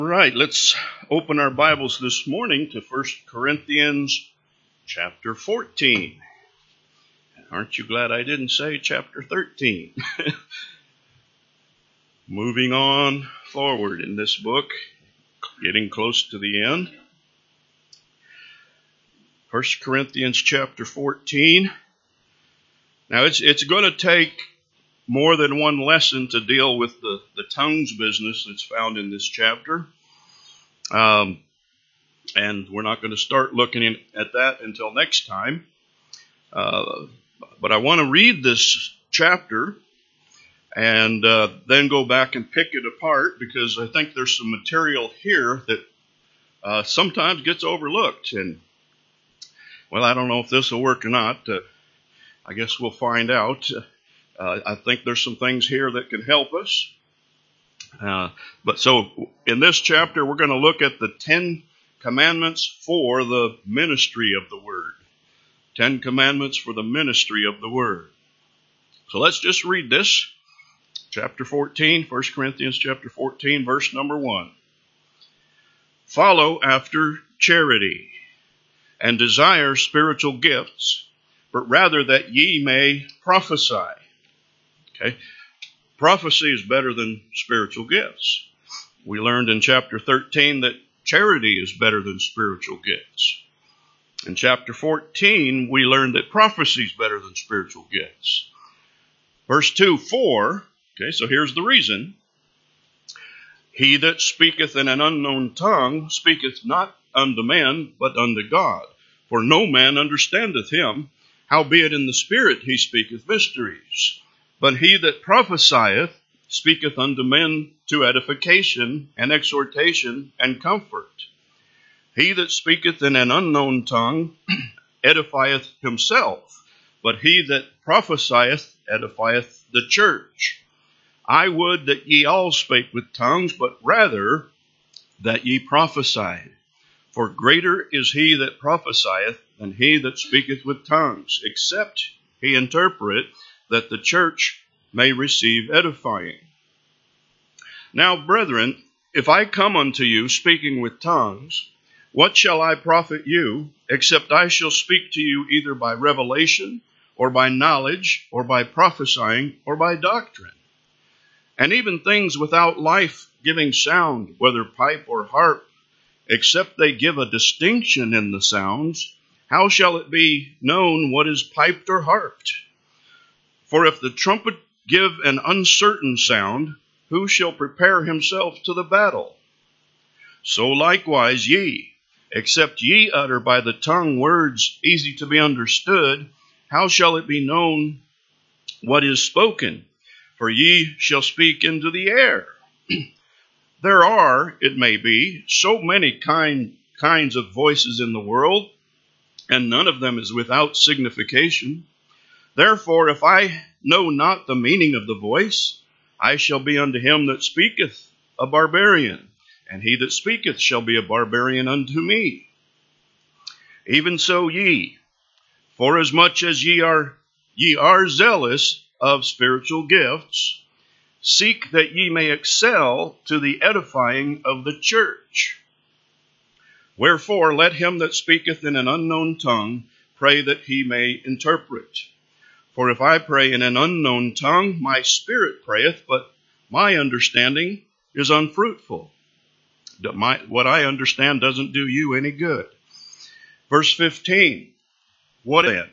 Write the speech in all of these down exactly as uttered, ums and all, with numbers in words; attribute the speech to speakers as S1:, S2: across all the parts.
S1: All right, let's open our Bibles this morning to First Corinthians chapter fourteen. Aren't you glad I didn't say chapter thirteen? Moving on forward in this book, getting close to the end. First Corinthians chapter fourteen. Now, it's it's going to take more than one lesson to deal with the, the tongues business that's found in this chapter. Um, and we're not going to start looking in, at that until next time. Uh, but I want to read this chapter and uh, then go back and pick it apart, because I think there's some material here that uh, sometimes gets overlooked. And, well, I don't know if this will work or not. Uh, I guess we'll find out. Uh, I think there's some things here that can help us. Uh, but so in this chapter, we're going to look at the Ten Commandments for the ministry of the Word. Ten Commandments for the ministry of the Word. So let's just read this. Chapter fourteen, First Corinthians chapter fourteen, verse number one. Follow after charity, and desire spiritual gifts, but rather that ye may prophesy. Okay, prophecy is better than spiritual gifts. We learned in chapter thirteen that charity is better than spiritual gifts. In chapter fourteen, we learned that prophecy is better than spiritual gifts. Verse two, for, okay, so here's the reason. He that speaketh in an unknown tongue speaketh not unto men, but unto God. For no man understandeth him, howbeit in the Spirit he speaketh mysteries. But he that prophesieth speaketh unto men to edification and exhortation and comfort. He that speaketh in an unknown tongue edifieth himself, but he that prophesieth edifieth the church. I would that ye all spake with tongues, but rather that ye prophesied. For greater is he that prophesieth than he that speaketh with tongues, except he interpret, that the church may receive edifying. Now, brethren, if I come unto you speaking with tongues, what shall I profit you, except I shall speak to you either by revelation, or by knowledge, or by prophesying, or by doctrine? And even things without life-giving sound, whether pipe or harp, except they give a distinction in the sounds, how shall it be known what is piped or harped? For if the trumpet give an uncertain sound, who shall prepare himself to the battle? So likewise ye, except ye utter by the tongue words easy to be understood, how shall it be known what is spoken? For ye shall speak into the air. There are, it may be, so many kind, kinds of voices in the world, and none of them is without signification. Therefore, if I know not the meaning of the voice, I shall be unto him that speaketh a barbarian, and he that speaketh shall be a barbarian unto me. Even so ye, forasmuch as ye are ye are zealous of spiritual gifts, seek that ye may excel to the edifying of the church. Wherefore let him that speaketh in an unknown tongue pray that he may interpret. For if I pray in an unknown tongue, my spirit prayeth, but my understanding is unfruitful. My, what I understand doesn't do you any good. Verse fifteen, what then?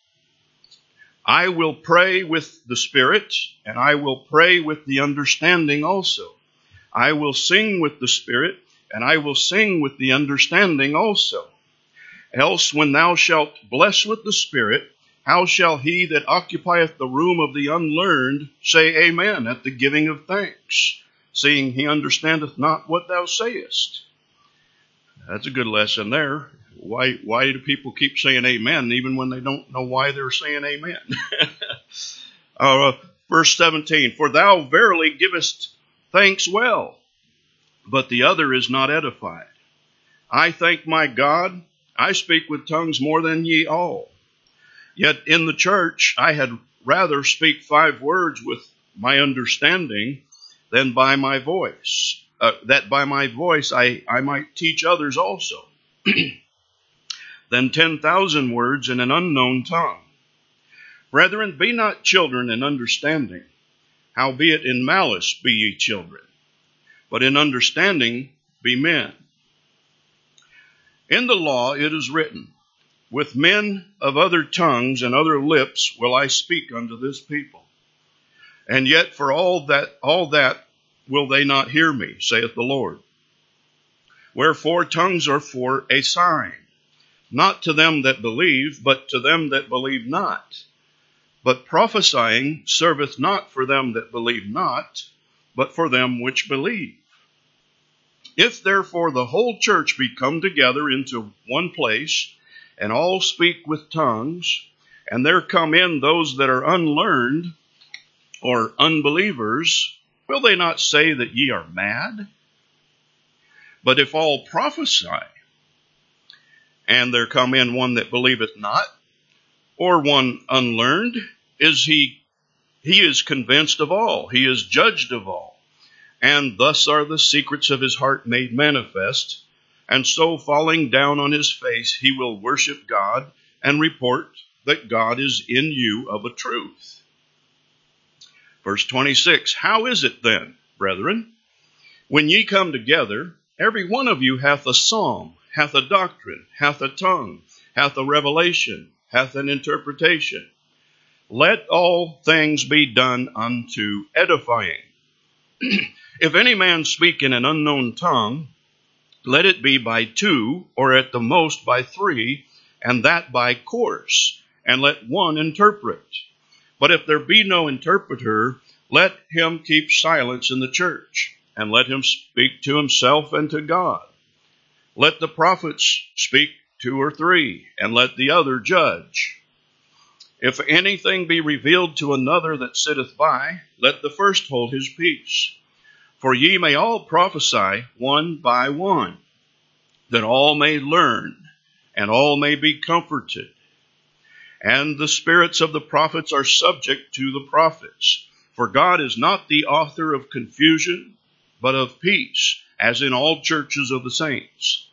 S1: I will pray with the Spirit, and I will pray with the understanding also. I will sing with the Spirit, and I will sing with the understanding also. Else when thou shalt bless with the Spirit, how shall he that occupieth the room of the unlearned say amen at the giving of thanks, seeing he understandeth not what thou sayest? That's a good lesson there. Why, why do people keep saying amen even when they don't know why they're saying amen? uh, verse seventeen, for thou verily givest thanks well, but the other is not edified. I thank my God, I speak with tongues more than ye all. Yet in the church I had rather speak five words with my understanding than by my voice, uh, that by my voice I, I might teach others also. Then ten thousand words in an unknown tongue. Brethren, be not children in understanding, howbeit in malice be ye children, but in understanding be men. In the law it is written, with men of other tongues and other lips will I speak unto this people. And yet for all that all that will they not hear me, saith the Lord. Wherefore tongues are for a sign, not to them that believe, but to them that believe not. But prophesying serveth not for them that believe not, but for them which believe. If therefore the whole church be come together into one place, and all speak with tongues, and there come in those that are unlearned, or unbelievers, will they not say that ye are mad? But if all prophesy, and there come in one that believeth not, or one unlearned, is he he is convinced of all, he is judged of all. And thus are the secrets of his heart made manifest. And so falling down on his face, he will worship God and report that God is in you of a truth. Verse twenty-six, how is it then, brethren, when ye come together, every one of you hath a psalm, hath a doctrine, hath a tongue, hath a revelation, hath an interpretation? Let all things be done unto edifying. If any man speak in an unknown tongue, let it be by two, or at the most by three, and that by course, and let one interpret. But if there be no interpreter, let him keep silence in the church, and let him speak to himself and to God. Let the prophets speak two or three, and let the other judge. If anything be revealed to another that sitteth by, let the first hold his peace. For ye may all prophesy one by one, that all may learn, and all may be comforted. And the spirits of the prophets are subject to the prophets. For God is not the author of confusion, but of peace, as in all churches of the saints.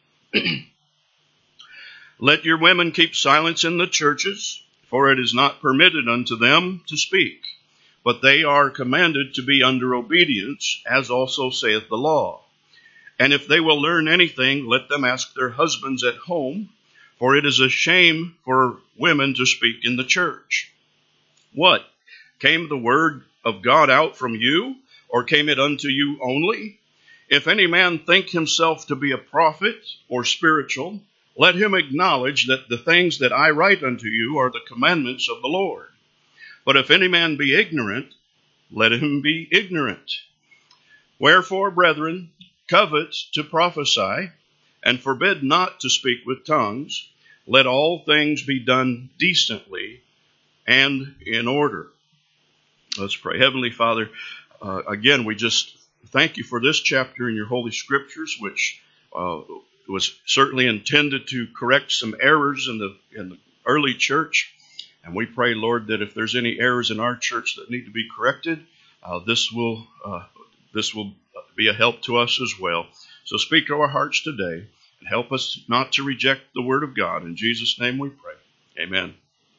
S1: Let your women keep silence in the churches, for it is not permitted unto them to speak, but they are commanded to be under obedience, as also saith the law. And if they will learn anything, let them ask their husbands at home, for it is a shame for women to speak in the church. What? Came the word of God out from you, or came it unto you only? If any man think himself to be a prophet or spiritual, let him acknowledge that the things that I write unto you are the commandments of the Lord. But if any man be ignorant, let him be ignorant. Wherefore, brethren, covet to prophesy, and forbid not to speak with tongues. Let all things be done decently and in order. Let's pray. Heavenly Father, uh, again, we just thank you for this chapter in your Holy Scriptures, which uh, was certainly intended to correct some errors in the in the early church. And we pray, Lord, that if there's any errors in our church that need to be corrected, uh, this will uh, this will be a help to us as well. So speak to our hearts today and help us not to reject the Word of God. In Jesus' name we pray. Amen.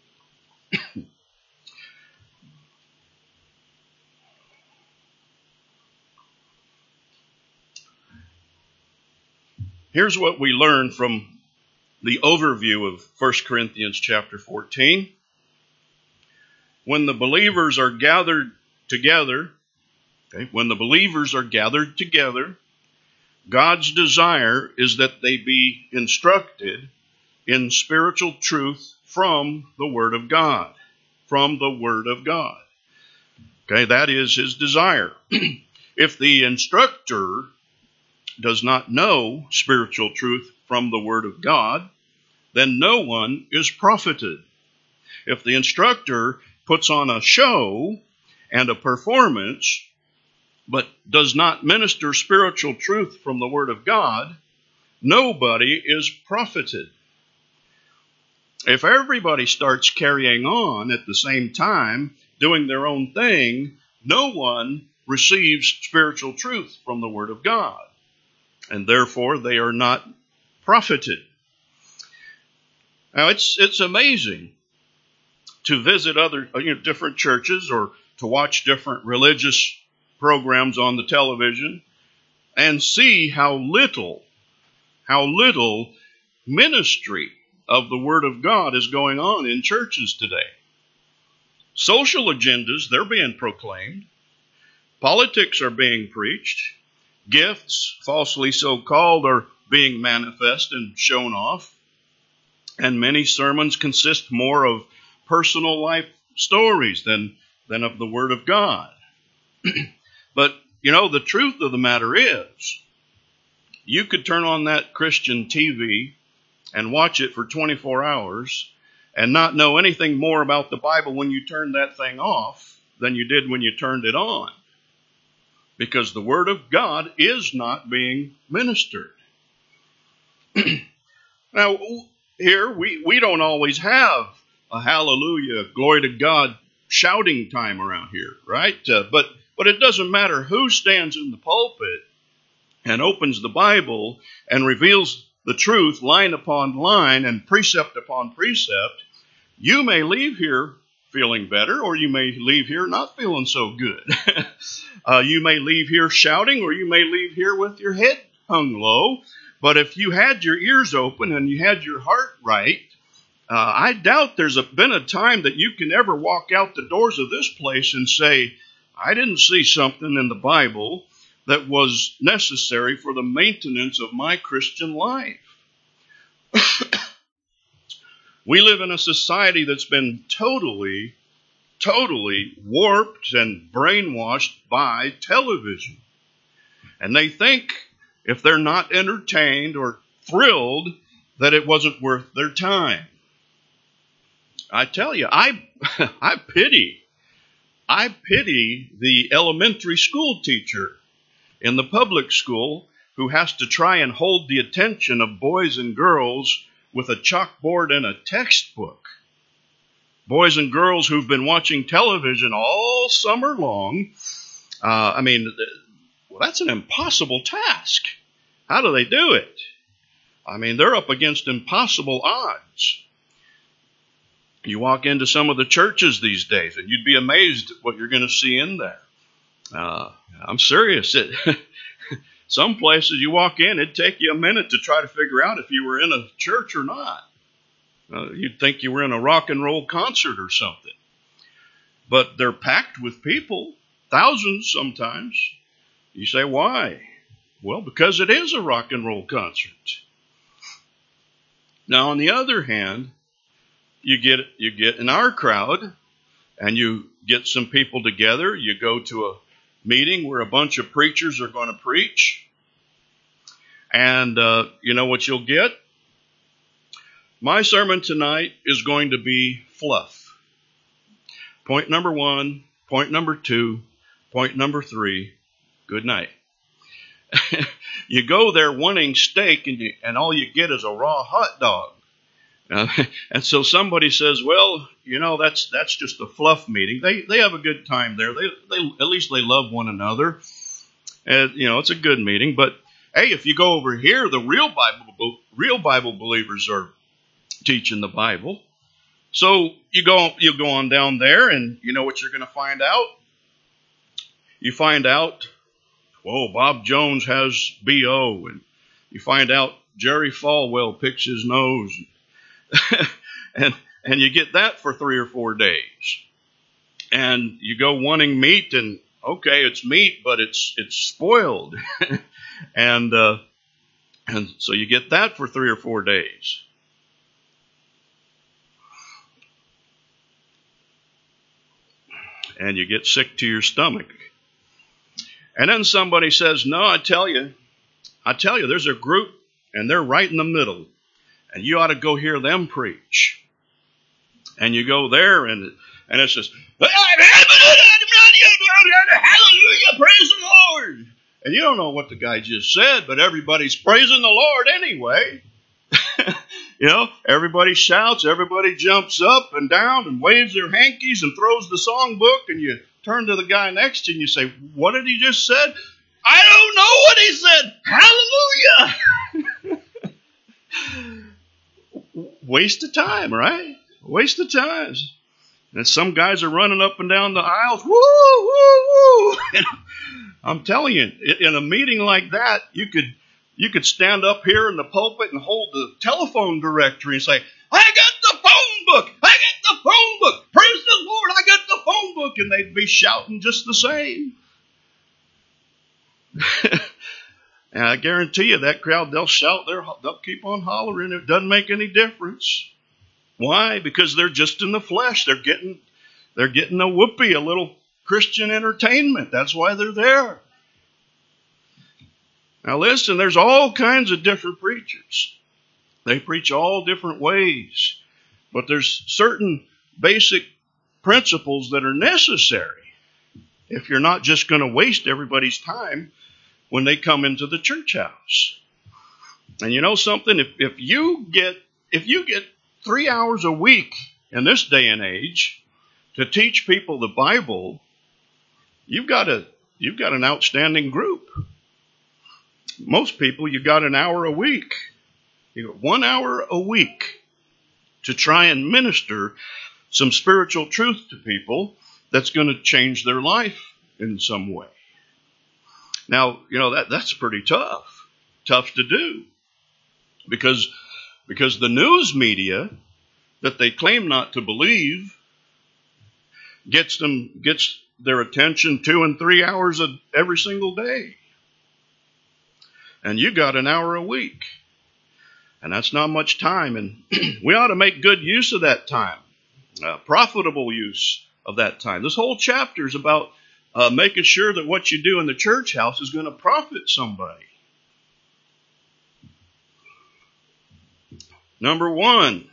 S1: Here's what we learn from the overview of First Corinthians chapter fourteen. When the believers are gathered together, okay, when the believers are gathered together, God's desire is that they be instructed in spiritual truth from the Word of God. From the Word of God. Okay, that is his desire. If the instructor does not know spiritual truth from the Word of God, then no one is profited. If the instructor puts on a show and a performance, but does not minister spiritual truth from the Word of God, nobody is profited. If everybody starts carrying on at the same time, doing their own thing, no one receives spiritual truth from the Word of God, and therefore they are not profited. Now, it's it's amazing to visit other you know, different churches or to watch different religious programs on the television and see how little, how little ministry of the Word of God is going on in churches today. Social agendas, they're being proclaimed. Politics are being preached. Gifts, falsely so-called, are being manifest and shown off. And many sermons consist more of personal life stories than, than of the Word of God. But, you know, the truth of the matter is, you could turn on that Christian T V and watch it for twenty-four hours and not know anything more about the Bible when you turned that thing off than you did when you turned it on. Because the Word of God is not being ministered. Now, here, we, we don't always have a hallelujah, glory to God shouting time around here, right? Uh, but, but it doesn't matter who stands in the pulpit and opens the Bible and reveals the truth line upon line and precept upon precept. You may leave here feeling better, or you may leave here not feeling so good. uh, you may leave here shouting, or you may leave here with your head hung low. But if you had your ears open and you had your heart right, uh, I doubt there's a, been a time that you can ever walk out the doors of this place and say, I didn't see something in the Bible that was necessary for the maintenance of my Christian life. We live in a society that's been totally, totally warped and brainwashed by television. And they think if they're not entertained or thrilled that it wasn't worth their time. I tell you, I, I pity, I pity the elementary school teacher in the public school who has to try and hold the attention of boys and girls with a chalkboard and a textbook. Boys and girls who've been watching television all summer long. Uh, I mean, well, that's an impossible task. How do they do it? I mean, they're up against impossible odds. You walk into some of the churches these days, and you'd be amazed at what you're going to see in there. Uh, I'm serious. It, some places you walk in, it'd take you a minute to try to figure out if you were in a church or not. Uh, you'd think you were in a rock and roll concert or something. But they're packed with people, thousands sometimes. You say, why? Well, because it is a rock and roll concert. Now, on the other hand, you get you get in our crowd, and you get some people together. You go to a meeting where a bunch of preachers are going to preach. And uh, you know what you'll get? My sermon tonight is going to be fluff. Point number one, point number two, point number three, good night. You go there wanting steak, and, you, and all you get is a raw hot dog. Uh, and so somebody says, well, you know, that's that's just a fluff meeting. They they have a good time there. They they at least they love one another. And, you know, it's a good meeting. But hey, if you go over here, the real Bible real Bible believers are teaching the Bible. So you go you go on down there, and you know what you're going to find out? You find out, whoa, Bob Jones has B O, and you find out Jerry Falwell picks his nose. and and you get that for three or four days. And you go wanting meat, and okay, it's meat, but it's it's spoiled. and uh, and so you get that for three or four days. And you get sick to your stomach. And then somebody says, no, I tell you, I tell you, there's a group, and they're right in the middle. And you ought to go hear them preach. And you go there, and and it's just, hallelujah, praise the Lord. And you don't know what the guy just said, but everybody's praising the Lord anyway. You know, everybody shouts, everybody jumps up and down and waves their hankies and throws the songbook, and you turn to the guy next to you and you say, what did he just said? I don't know what he said. Hallelujah. Waste of time, right? Waste of time. And some guys are running up and down the aisles. Woo, woo, woo. I'm telling you, in a meeting like that, you could you could stand up here in the pulpit and hold the telephone directory and say, I got the phone book. I got the phone book. Praise the Lord, I got the phone book. And they'd be shouting just the same. And I guarantee you that crowd, they'll shout, they'll keep on hollering. It doesn't make any difference. Why? Because they're just in the flesh. They're getting, they're getting a whoopee, a little Christian entertainment. That's why they're there. Now listen, there's all kinds of different preachers. They preach all different ways. But there's certain basic principles that are necessary if you're not just going to waste everybody's time when they come into the church house. And you know something? If if you get if you get three hours a week in this day and age to teach people the Bible, you've got a you've got an outstanding group. Most people, you got an hour a week. You got one hour a week to try and minister some spiritual truth to people that's going to change their life in some way. Now, you know, that that's pretty tough. Tough to do. Because because the news media that they claim not to believe gets them gets their attention two and three hours a, every single day. And you got an hour a week. And that's not much time. And we ought to make good use of that time. Uh, profitable use of that time. This whole chapter is about uh, making sure that what you do in the church house is going to profit somebody. Number one.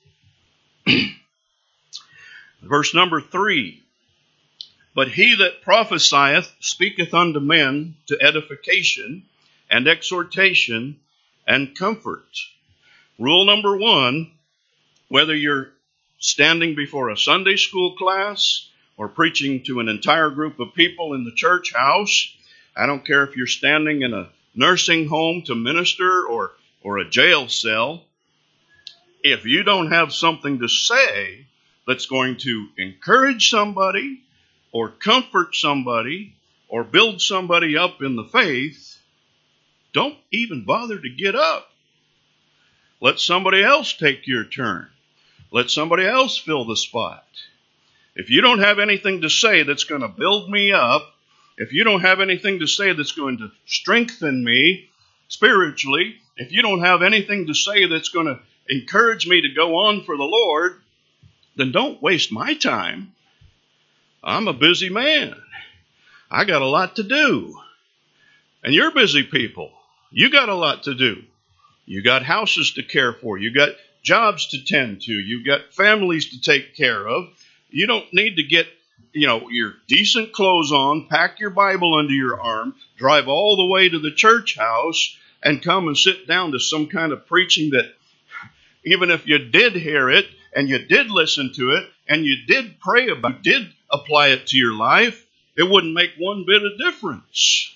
S1: Verse number three. But he that prophesieth speaketh unto men to edification and exhortation and comfort. Rule number one, whether you're standing before a Sunday school class or preaching to an entire group of people in the church house, I don't care if you're standing in a nursing home to minister or, or a jail cell, if you don't have something to say that's going to encourage somebody or comfort somebody or build somebody up in the faith, don't even bother to get up. Let somebody else take your turn. Let somebody else fill the spot. If you don't have anything to say that's going to build me up, if you don't have anything to say that's going to strengthen me spiritually, if you don't have anything to say that's going to encourage me to go on for the Lord, then don't waste my time. I'm a busy man. I got a lot to do. And you're busy people. You got a lot to do. You got houses to care for. You got jobs to tend to. You got families to take care of. You don't need to get, you know, your decent clothes on, pack your Bible under your arm, drive all the way to the church house, and come and sit down to some kind of preaching that even if you did hear it, and you did listen to it, and you did pray about it, did apply it to your life, it wouldn't make one bit of difference.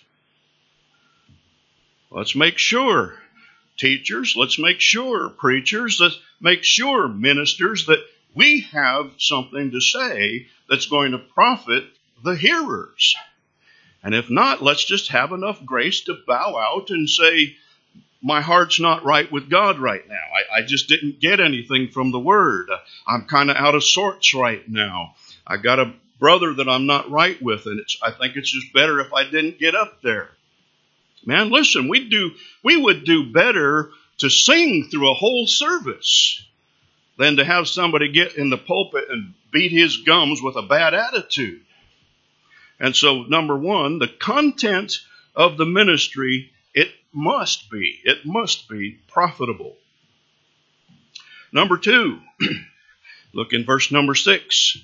S1: Let's make sure, teachers, let's make sure, preachers, let's make sure, ministers, that we have something to say that's going to profit the hearers. And if not, let's just have enough grace to bow out and say, my heart's not right with God right now. I, I just didn't get anything from the Word. I'm kind of out of sorts right now. I got a brother that I'm not right with, and it's, I think it's just better if I didn't get up there. Man, listen, we do we would do better to sing through a whole service than to have somebody get in the pulpit and beat his gums with a bad attitude. And so, number one, the content of the ministry, it must be, it must be profitable. Number two, look in verse number six.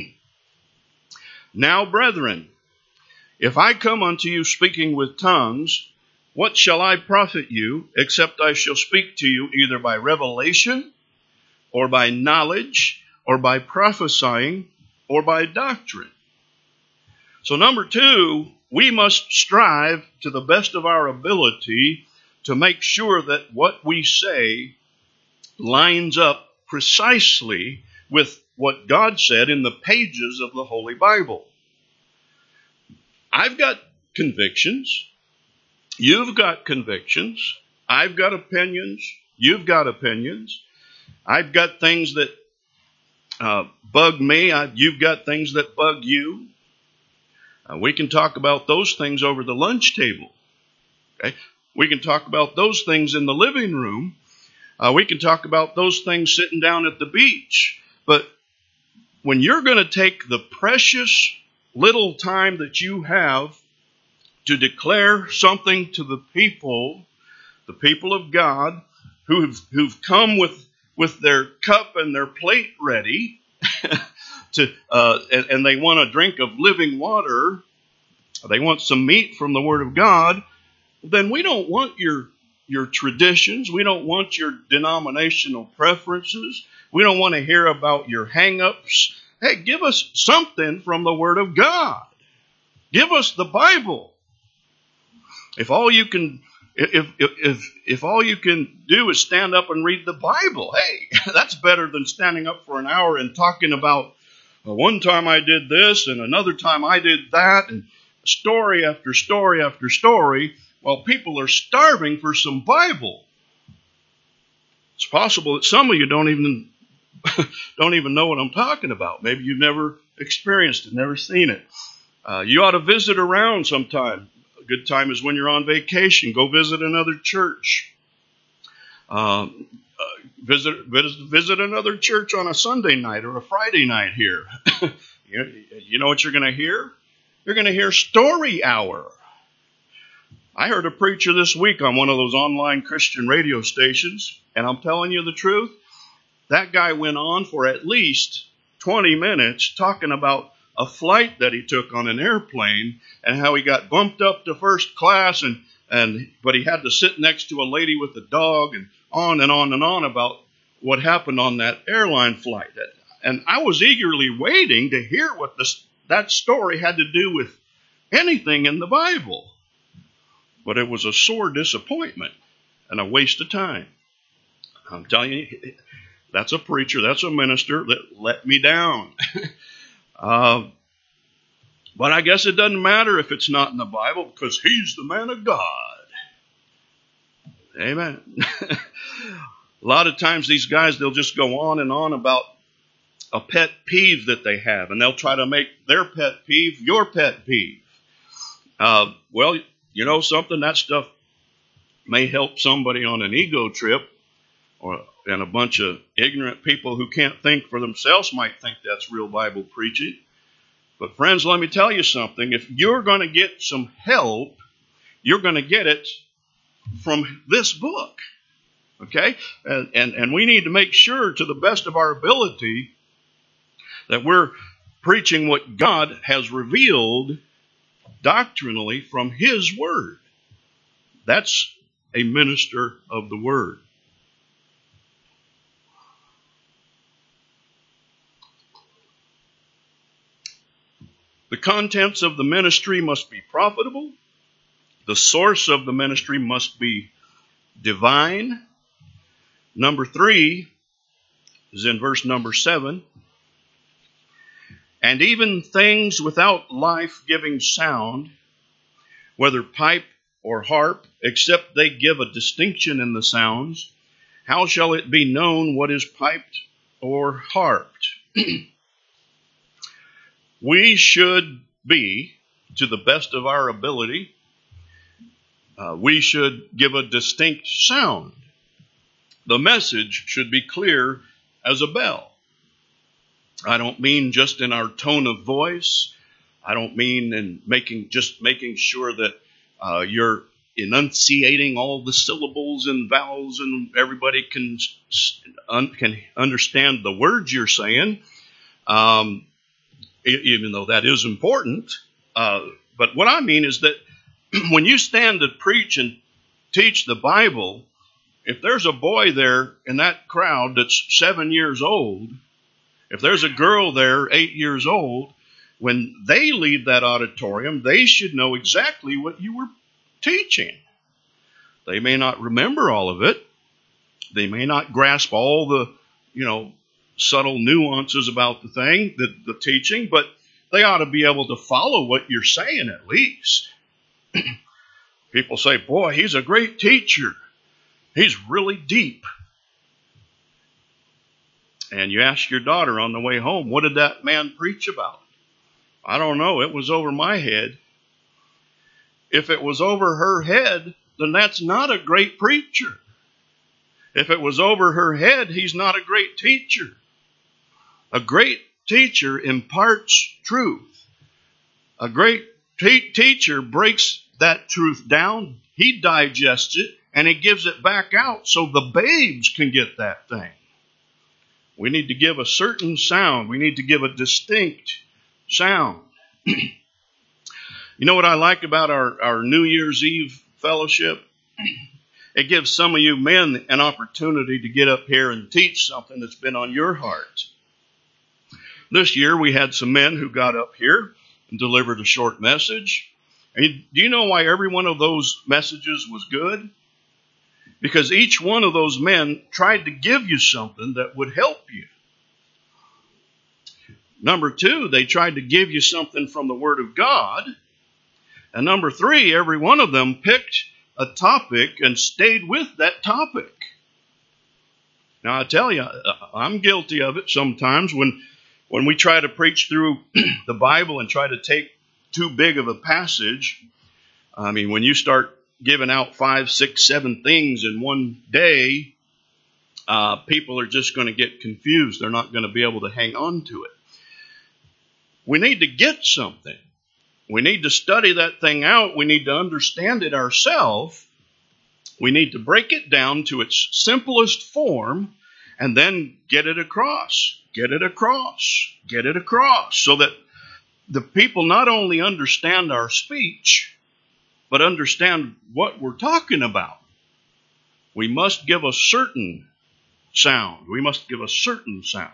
S1: Now, brethren, if I come unto you speaking with tongues, what shall I profit you, except I shall speak to you either by revelation, or by knowledge, or by prophesying, or by doctrine? So number two, we must strive to the best of our ability to make sure that what we say lines up precisely with what God said in the pages of the Holy Bible. I've got convictions. You've got convictions. I've got opinions. You've got opinions. I've got things that uh, bug me. I, you've got things that bug you. Uh, we can talk about those things over the lunch table. Okay? We can talk about those things in the living room. Uh, we can talk about those things sitting down at the beach. But when you're going to take the precious little time that you have to declare something to the people, the people of God, who've, who've come with, with their cup and their plate ready, to uh, and, and they want a drink of living water, they want some meat from the Word of God, then we don't want your your traditions. We don't want your denominational preferences. We don't want to hear about your hang-ups. Hey, give us something from the Word of God. Give us the Bible. If all you can, if if if, if all you can do is stand up and read the Bible, hey, that's better than standing up for an hour and talking about well, one time I did this and another time I did that, and story after story after story. While people are starving for some Bible. It's possible that some of you don't even don't even know what I'm talking about. Maybe you've never experienced it, never seen it. Uh, you ought to visit around sometime. A good time is when you're on vacation. Go visit another church. Um, uh, visit, visit visit another church on a Sunday night or a Friday night here. you, you know what you're going to hear? You're going to hear Story Hour. I heard a preacher this week on one of those online Christian radio stations, and I'm telling you the truth, that guy went on for at least twenty minutes talking about a flight that he took on an airplane and how he got bumped up to first class, and, and but he had to sit next to a lady with a dog, and on and on and on about what happened on that airline flight. And I was eagerly waiting to hear what this, that story had to do with anything in the Bible. But it was a sore disappointment and a waste of time. I'm telling you, that's a preacher, that's a minister that let me down. uh, but I guess it doesn't matter if it's not in the Bible because he's the man of God. Amen. A lot of times these guys, they'll just go on and on about a pet peeve that they have, and they'll try to make their pet peeve your pet peeve. Uh, well, you know something? That stuff may help somebody on an ego trip, or and a bunch of ignorant people who can't think for themselves might think that's real Bible preaching. But friends, let me tell you something. If you're going to get some help, you're going to get it from this book. Okay? And, and, and we need to make sure to the best of our ability that we're preaching what God has revealed doctrinally from His Word. That's a minister of the Word. The contents of the ministry must be profitable. The source of the ministry must be divine. Number three is in verse number seven. And even things without life-giving sound, whether pipe or harp, except they give a distinction in the sounds, how shall it be known what is piped or harped? We should be, to the best of our ability, uh, we should give a distinct sound. The message should be clear as a bell. I don't mean just in our tone of voice. I don't mean in making just making sure that uh, you're enunciating all the syllables and vowels and everybody can un, can understand the words you're saying, um, even though that is important. Uh, but what I mean is that when you stand to preach and teach the Bible, if there's a boy there in that crowd that's seven years old, if there's a girl there eight years old, when they leave that auditorium, they should know exactly what you were teaching. They may not remember all of it. They may not grasp all the, you know, subtle nuances about the thing, the, the teaching, but they ought to be able to follow what you're saying at least. People say, boy, he's a great teacher. He's really deep. And you ask your daughter on the way home, what did that man preach about? I don't know. It was over my head. If it was over her head, then that's not a great preacher. If it was over her head, he's not a great teacher. A great teacher imparts truth. A great te- teacher breaks that truth down. He digests it and he gives it back out so the babes can get that thing. We need to give a certain sound. We need to give a distinct sound. You know what I like about our, our New Year's Eve fellowship? It gives some of you men an opportunity to get up here and teach something that's been on your heart. This year we had some men who got up here and delivered a short message. And do you know why every one of those messages was good? Because each one of those men tried to give you something that would help you. Number two, they tried to give you something from the Word of God. And number three, every one of them picked a topic and stayed with that topic. Now, I tell you, I'm guilty of it sometimes when, when we try to preach through the Bible and try to take too big of a passage. I mean, when you start giving out five, six, seven things in one day, uh, people are just going to get confused. They're not going to be able to hang on to it. We need to get something. We need to study that thing out. We need to understand it ourselves. We need to break it down to its simplest form and then get it across, get it across, get it across so that the people not only understand our speech, but understand what we're talking about. We must give a certain sound. We must give a certain sound.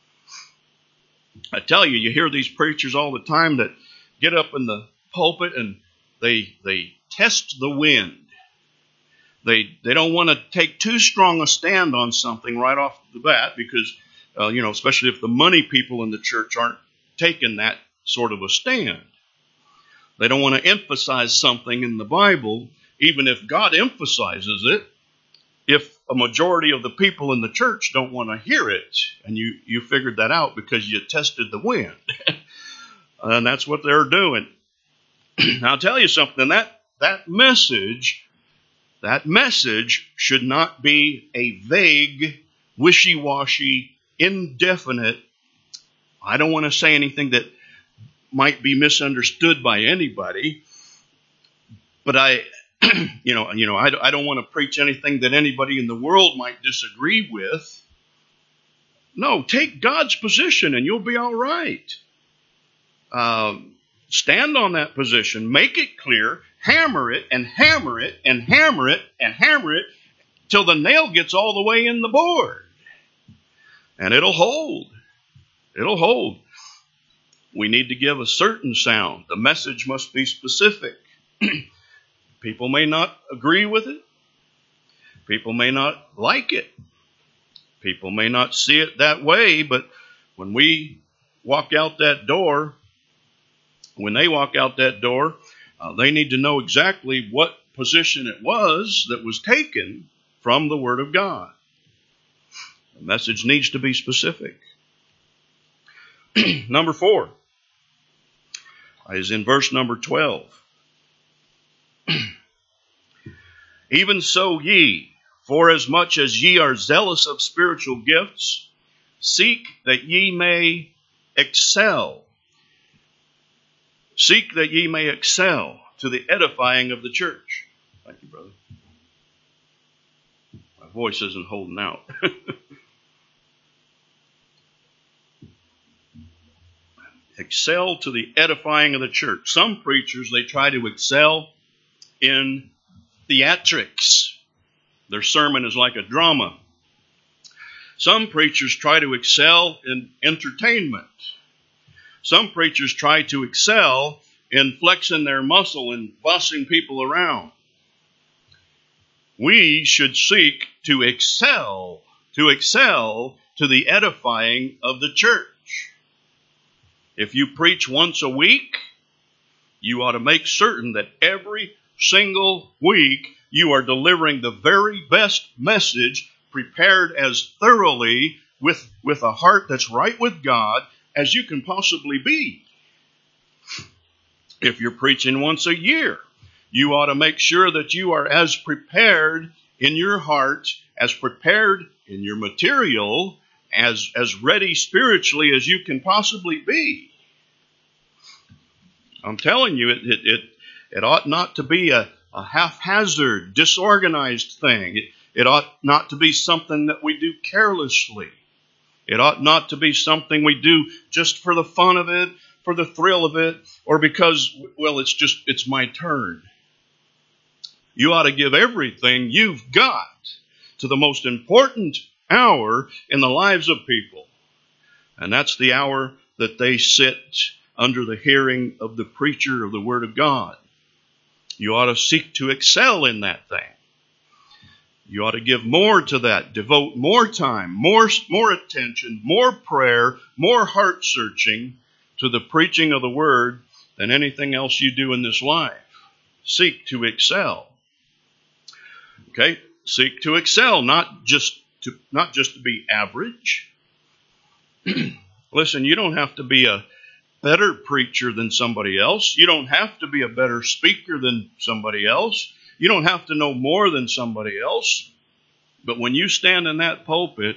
S1: I tell you, you hear these preachers all the time that get up in the pulpit and they they test the wind. They they don't want to take too strong a stand on something right off the bat because, uh, you know, especially if the money people in the church aren't taking that sort of a stand. They don't want to emphasize something in the Bible, even if God emphasizes it, if a majority of the people in the church don't want to hear it. And you, you figured that out because you tested the wind. And that's what they're doing. I'll tell you something, that, that message, that message should not be a vague, wishy-washy, indefinite, I don't want to say anything that might be misunderstood by anybody, but I, you know, you know, I, I don't want to preach anything that anybody in the world might disagree with. No, take God's position and you'll be all right. Um, stand on that position, make it clear, hammer it and hammer it and hammer it and hammer it till the nail gets all the way in the board. And it'll hold. It'll hold. We need to give a certain sound. The message must be specific. People may not agree with it. People may not like it. People may not see it that way, but when we walk out that door, when they walk out that door, uh, they need to know exactly what position it was that was taken from the Word of God. The message needs to be specific. Number four is in verse number twelve. Even so ye, forasmuch as ye are zealous of spiritual gifts, seek that ye may excel. Seek that ye may excel to the edifying of the church. Thank you, brother. My voice isn't holding out. Excel to the edifying of the church. Some preachers, they try to excel in theatrics. Their sermon is like a drama. Some preachers try to excel in entertainment. Some preachers try to excel in flexing their muscle and bossing people around. We should seek to excel, to excel to the edifying of the church. If you preach once a week, you ought to make certain that every single week you are delivering the very best message, prepared as thoroughly with, with a heart that's right with God as you can possibly be. If you're preaching once a year, you ought to make sure that you are as prepared in your heart, as prepared in your material, as, as ready spiritually as you can possibly be. I'm telling you, it, it, it, it ought not to be a, a haphazard, disorganized thing. It, it ought not to be something that we do carelessly. It ought not to be something we do just for the fun of it, for the thrill of it, or because, well, it's just, it's my turn. You ought to give everything you've got to the most important hour in the lives of people. And that's the hour that they sit under the hearing of the preacher of the Word of God. You ought to seek to excel in that thing. You ought to give more to that, devote more time, more, more attention, more prayer, more heart searching to the preaching of the Word than anything else you do in this life. Seek to excel. Okay? Seek to excel, not just to not just to be average. Listen, you don't have to be a better preacher than somebody else. You don't have to be a better speaker than somebody else. You don't have to know more than somebody else. But when you stand in that pulpit,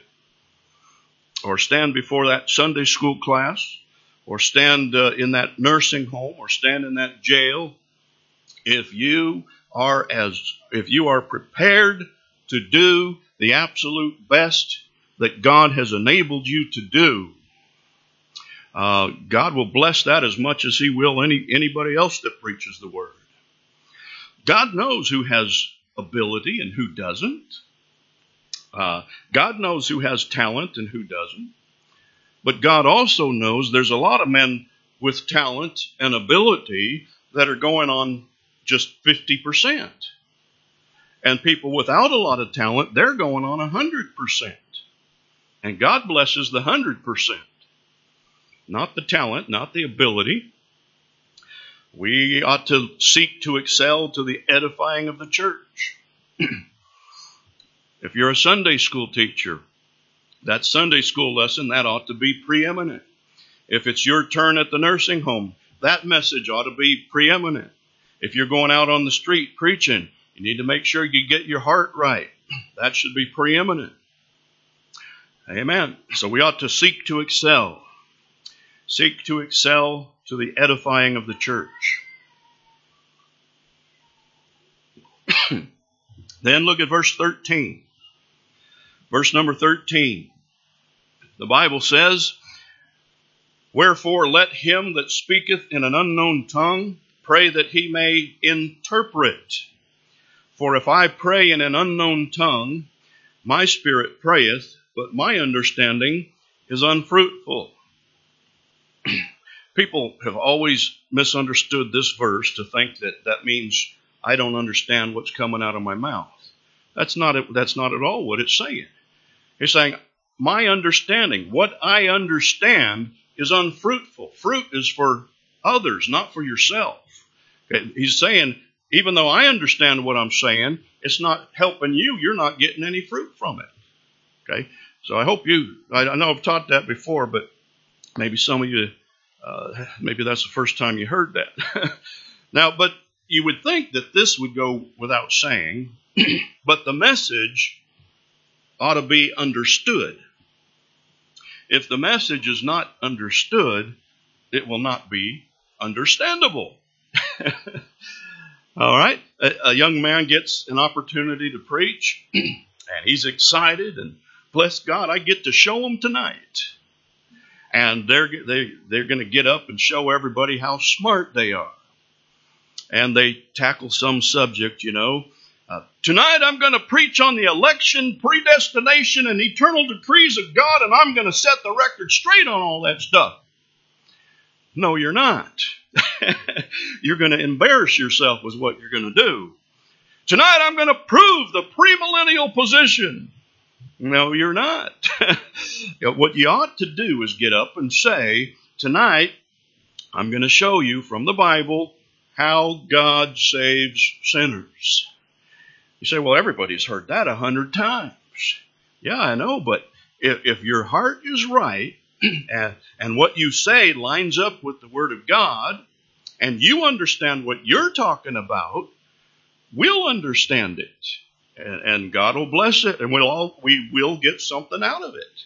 S1: or stand before that Sunday school class, or stand uh, in that nursing home, or stand in that jail, if you are as if you are prepared to do the absolute best that God has enabled you to do, uh, God will bless that as much as He will any anybody else that preaches the Word. God knows who has ability and who doesn't. Uh, God knows who has talent and who doesn't. But God also knows there's a lot of men with talent and ability that are going on just fifty percent. And people without a lot of talent, they're going on one hundred percent. And God blesses the one hundred percent. Not the talent, not the ability. We ought to seek to excel to the edifying of the church. If you're a Sunday school teacher, that Sunday school lesson, that ought to be preeminent. If it's your turn at the nursing home, that message ought to be preeminent. If you're going out on the street preaching, you need to make sure you get your heart right. That should be preeminent. Amen. So we ought to seek to excel. Seek to excel to the edifying of the church. Then look at verse thirteen. Verse number thirteen. The Bible says, "Wherefore let him that speaketh in an unknown tongue pray that he may interpret. For if I pray in an unknown tongue, my spirit prayeth, but my understanding is unfruitful." People have always misunderstood this verse to think that that means I don't understand what's coming out of my mouth. That's not it, that's not at all what it's saying. It's saying my understanding, what I understand, is unfruitful. Fruit is for others, not for yourself. Okay? He's saying, even though I understand what I'm saying, it's not helping you. You're not getting any fruit from it. Okay? So I hope you, I know I've taught that before, but maybe some of you, uh, maybe that's the first time you heard that. Now, but you would think that this would go without saying, but the message ought to be understood. If the message is not understood, it will not be understandable. All right? A, a young man gets an opportunity to preach, and he's excited, and bless God, I get to show him tonight. And they're, they, they're going to get up and show everybody how smart they are. And they tackle some subject, you know. Uh, tonight I'm going to preach on the election, predestination, and eternal decrees of God, and I'm going to set the record straight on all that stuff. No, you're not. You're going to embarrass yourself with what you're going to do. Tonight I'm going to prove the premillennial position. No, you're not. What you ought to do is get up and say, tonight I'm going to show you from the Bible how God saves sinners. You say, well, everybody's heard that a hundred times. Yeah, I know, but if, if your heart is right and, and what you say lines up with the Word of God, and you understand what you're talking about, we'll understand it. And, and God will bless it, and we'll all, we will get something out of it.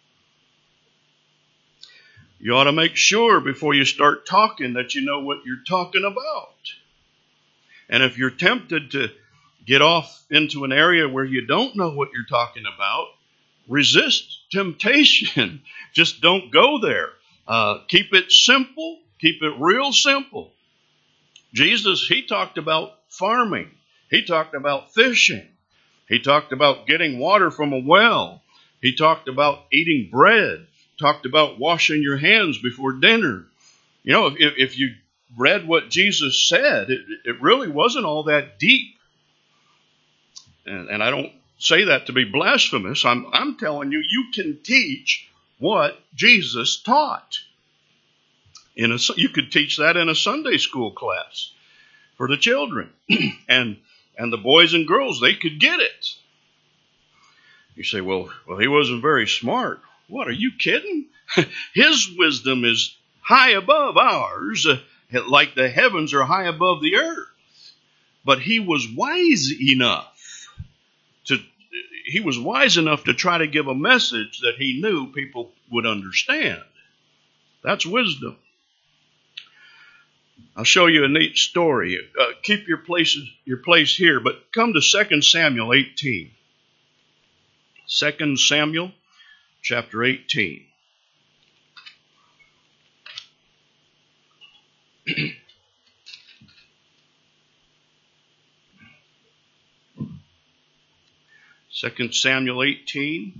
S1: You ought to make sure before you start talking that you know what you're talking about. And if you're tempted to get off into an area where you don't know what you're talking about, resist temptation. Just don't go there. Uh, keep it simple. Keep it real simple. Jesus, he talked about farming. He talked about fishing. He talked about getting water from a well. He talked about eating bread. Talked about washing your hands before dinner. You know, if, if you read what Jesus said, it, it really wasn't all that deep. And, and I don't say that to be blasphemous. I'm, I'm telling you, you can teach what Jesus taught. In a, you could teach that in a Sunday school class for the children. and and the boys and girls, they could get it. You say, well, well, he wasn't very smart. What, are you kidding? His wisdom is high above ours, uh, like the heavens are high above the earth. But he was wise enough to he was wise enough to try to give a message that he knew people would understand. That's wisdom. I'll show you a neat story. Uh, keep your places, your place here, but come to Second Samuel eighteen. Second Samuel chapter eighteen. Second Samuel eighteen.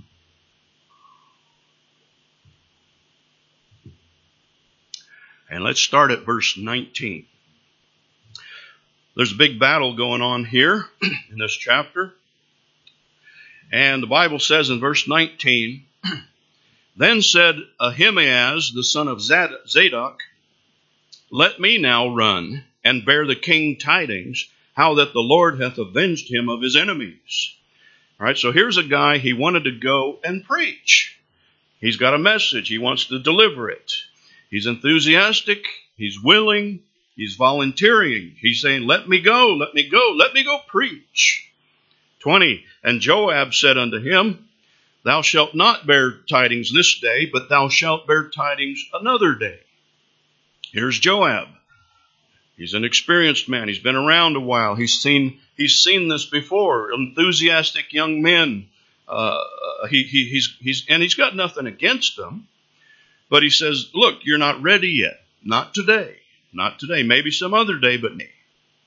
S1: And let's start at verse nineteen. There's a big battle going on here in this chapter. And the Bible says in verse nineteen, then said Ahimaaz, the son of Zadok, let me now run and bear the king tidings, how that the Lord hath avenged him of his enemies. All right, so here's a guy, he wanted to go and preach. He's got a message. He wants to deliver it. He's enthusiastic. He's willing. He's volunteering. He's saying, let me go, let me go, let me go preach. twenty, and Joab said unto him, thou shalt not bear tidings this day, but thou shalt bear tidings another day. Here's Joab. He's an experienced man. He's been around a while. He's seen he's seen this before. Enthusiastic young men. Uh, he, he he's he's and he's got nothing against them. But he says, look, you're not ready yet. Not today. Not today. Maybe some other day, but nay.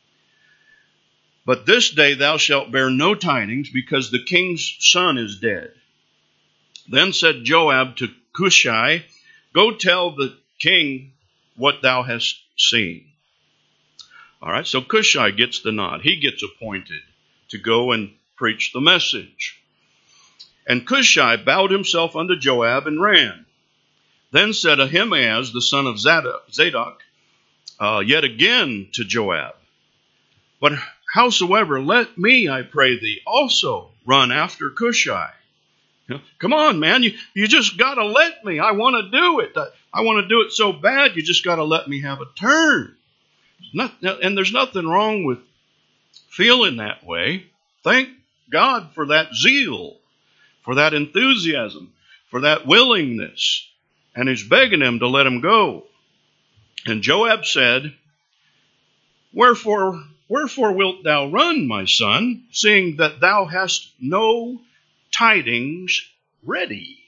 S1: But this day thou shalt bear no tidings, because the king's son is dead. Then said Joab to Cushai, go tell the king what thou hast seen. All right, so Cushai gets the nod. He gets appointed to go and preach the message. And Cushai bowed himself unto Joab and ran. Then said Ahimaaz, the son of Zadok, uh, yet again to Joab, but howsoever, let me, I pray thee, also run after Cushai. You know, come on, man, you, you just got to let me. I want to do it. I, I want to do it so bad, you just got to let me have a turn. Not, and there's nothing wrong with feeling that way. Thank God for that zeal, for that enthusiasm, for that willingness. And he's begging him to let him go. And Joab said, Wherefore, wherefore wilt thou run, my son, seeing that thou hast no tidings ready?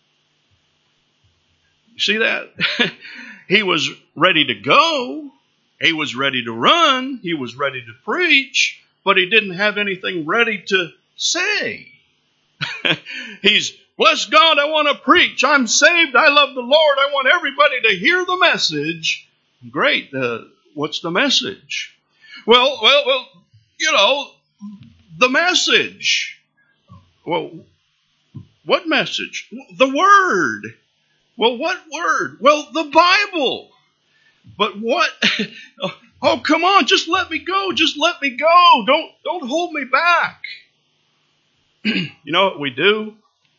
S1: You see that? He was ready to go. He was ready to run. He was ready to preach. But he didn't have anything ready to say. He's Bless God, I want to preach. I'm saved. I love the Lord. I want everybody to hear the message. Great. Uh, what's the message? Well, well, well, you know, the message. Well, what message? The Word. Well, what Word? Well, the Bible. But what? Oh, come on, just let me go. Just let me go. Don't, don't hold me back. You know what we do?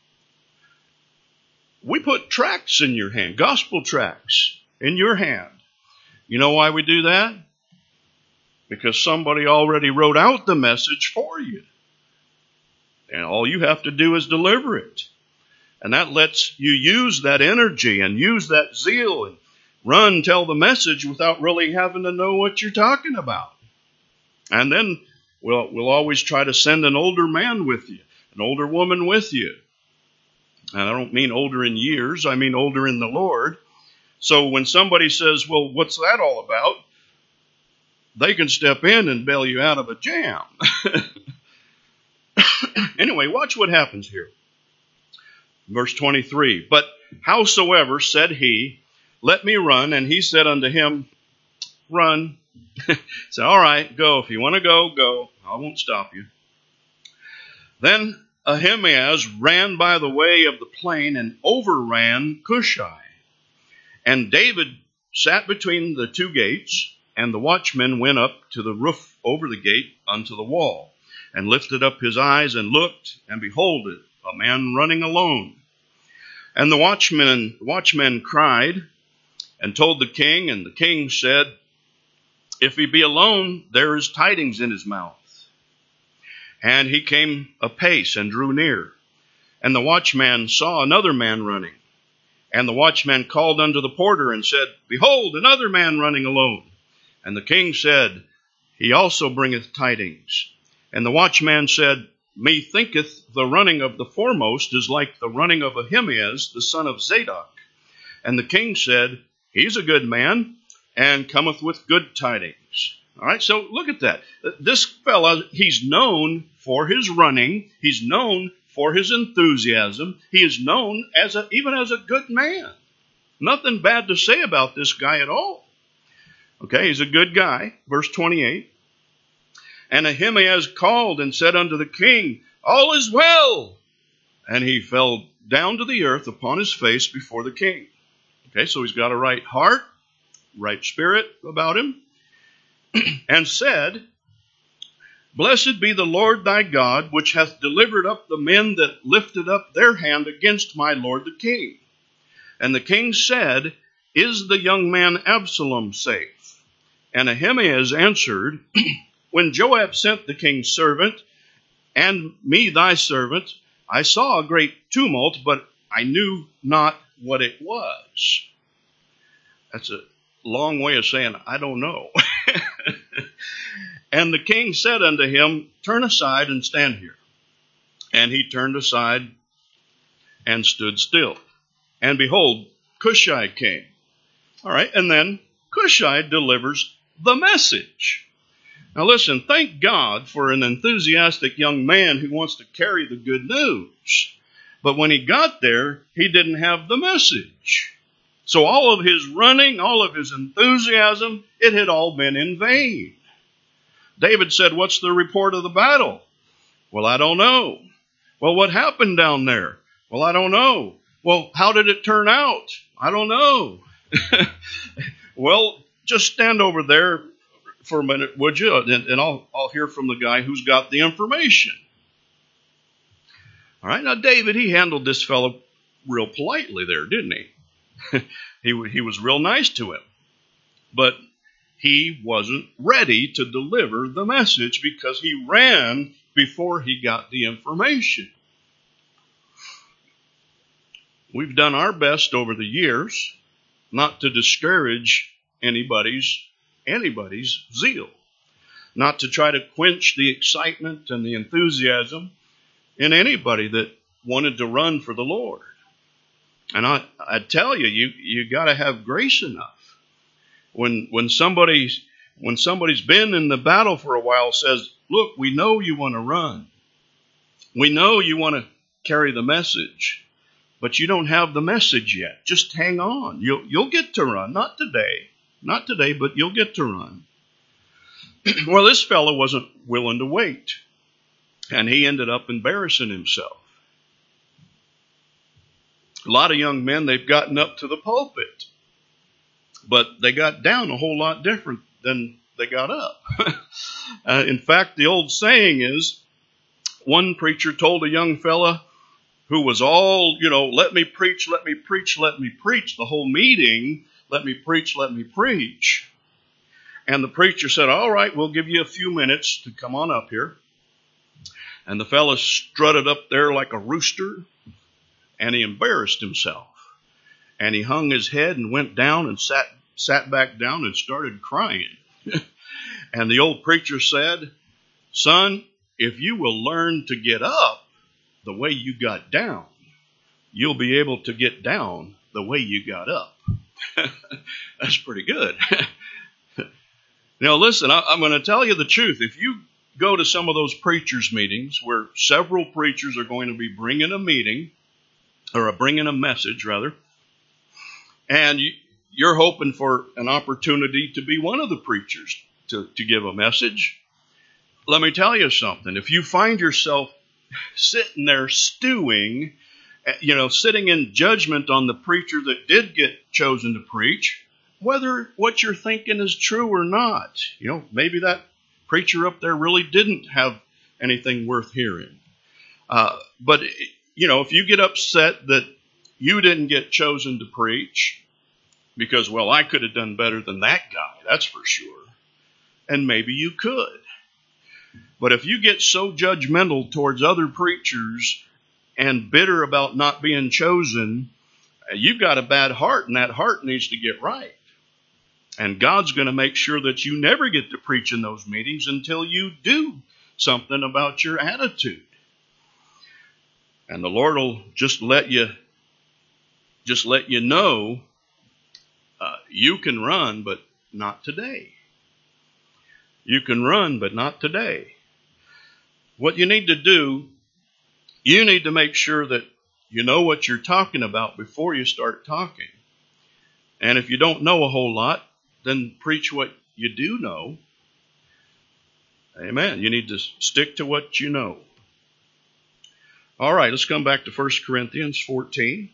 S1: We put tracts in your hand, gospel tracts in your hand. You know why we do that? Because somebody already wrote out the message for you. And all you have to do is deliver it. And that lets you use that energy and use that zeal and run, tell the message without really having to know what you're talking about. And then we'll, we'll always try to send an older man with you, an older woman with you. And I don't mean older in years, I mean older in the Lord. So when somebody says, well, what's that all about? They can step in and bail you out of a jam. Anyway, watch what happens here. Verse twenty-three, but howsoever, said he, let me run. And he said unto him, run. So, all right, go. If you want to go, go. I won't stop you. Then Ahimaaz ran by the way of the plain and overran Cushai. And David sat between the two gates, and the watchman went up to the roof over the gate unto the wall, and lifted up his eyes and looked, and behold, a man running alone. And the watchman, watchman cried and told the king, and the king said, if he be alone, there is tidings in his mouth. And he came apace and drew near. And the watchman saw another man running. And the watchman called unto the porter and said, behold, another man running alone. And the king said, he also bringeth tidings. And the watchman said, methinketh the running of the foremost is like the running of Ahimaaz, the son of Zadok. And the king said, he's a good man, and cometh with good tidings. All right, so look at that. This fella, he's known for his running. He's known for his enthusiasm. He is known as a, even as a good man. Nothing bad to say about this guy at all. Okay, he's a good guy. Verse twenty-eight. And Ahimaaz called and said unto the king, all is well. And he fell down to the earth upon his face before the king. Okay, so he's got a right heart, right spirit about him. And said, blessed be the Lord thy God, which hath delivered up the men that lifted up their hand against my lord the king. And the king said, is the young man Absalom safe? And Ahimaaz answered, when Joab sent the king's servant, and me thy servant, I saw a great tumult, but I knew not what it was. That's a long way of saying, I don't know. And the king said unto him, turn aside and stand here. And he turned aside and stood still. And behold, Cushai came. All right, and then Cushai delivers the message. Now listen, thank God for an enthusiastic young man who wants to carry the good news. But when he got there, he didn't have the message. So all of his running, all of his enthusiasm, it had all been in vain. David said, what's the report of the battle? Well, I don't know. Well, what happened down there? Well, I don't know. Well, how did it turn out? I don't know. Well, just stand over there for a minute, would you? And, and I'll, I'll hear from the guy who's got the information. All right, now David, he handled this fellow real politely there, didn't he? he, he was real nice to him. But he wasn't ready to deliver the message because he ran before he got the information. We've done our best over the years not to discourage anybody's anybody's zeal, not to try to quench the excitement and the enthusiasm in anybody that wanted to run for the Lord. And I, I tell you, you you got to have grace enough. When when somebody's when somebody's been in the battle for a while, says, look, we know you want to run. We know you want to carry the message. but you don't have the message yet. Just hang on. You'll, you'll get to run. Not today. Not today, but you'll get to run. Well, this fellow wasn't willing to wait, and he ended up embarrassing himself. A lot of young men, they've gotten up to the pulpit, but they got down a whole lot different than they got up. uh, in fact, the old saying is, one preacher told a young fella who was all, you know, let me preach, let me preach, let me preach, the whole meeting, let me preach, let me preach. And the preacher said, all right, we'll give you a few minutes to come on up here. And the fella strutted up there like a rooster, and he embarrassed himself. And he hung his head and went down and sat sat back down and started crying. And the old preacher said, son, if you will learn to get up the way you got down, you'll be able to get down the way you got up. That's pretty good. Now, listen, I, I'm going to tell you the truth. If you go to some of those preachers' meetings where several preachers are going to be bringing a meeting, or a bringing a message, rather, and you, you're hoping for an opportunity to be one of the preachers to, to give a message, let me tell you something. If you find yourself sitting there stewing, you know, sitting in judgment on the preacher that did get chosen to preach, whether what you're thinking is true or not, you know, maybe that preacher up there really didn't have anything worth hearing. Uh, but, you know, if you get upset that you didn't get chosen to preach because, well, I could have done better than that guy, that's for sure. And maybe you could. But if you get so judgmental towards other preachers and bitter about not being chosen, you've got a bad heart, and that heart needs to get right. And God's going to make sure that you never get to preach in those meetings until you do something about your attitude. And the Lord will just let you, just let you know, uh, you can run, but not today. You can run, but not today. What you need to do, you need to make sure that you know what you're talking about before you start talking. And if you don't know a whole lot, then preach what you do know. Amen. You need to stick to what you know. All right, let's come back to First Corinthians fourteen.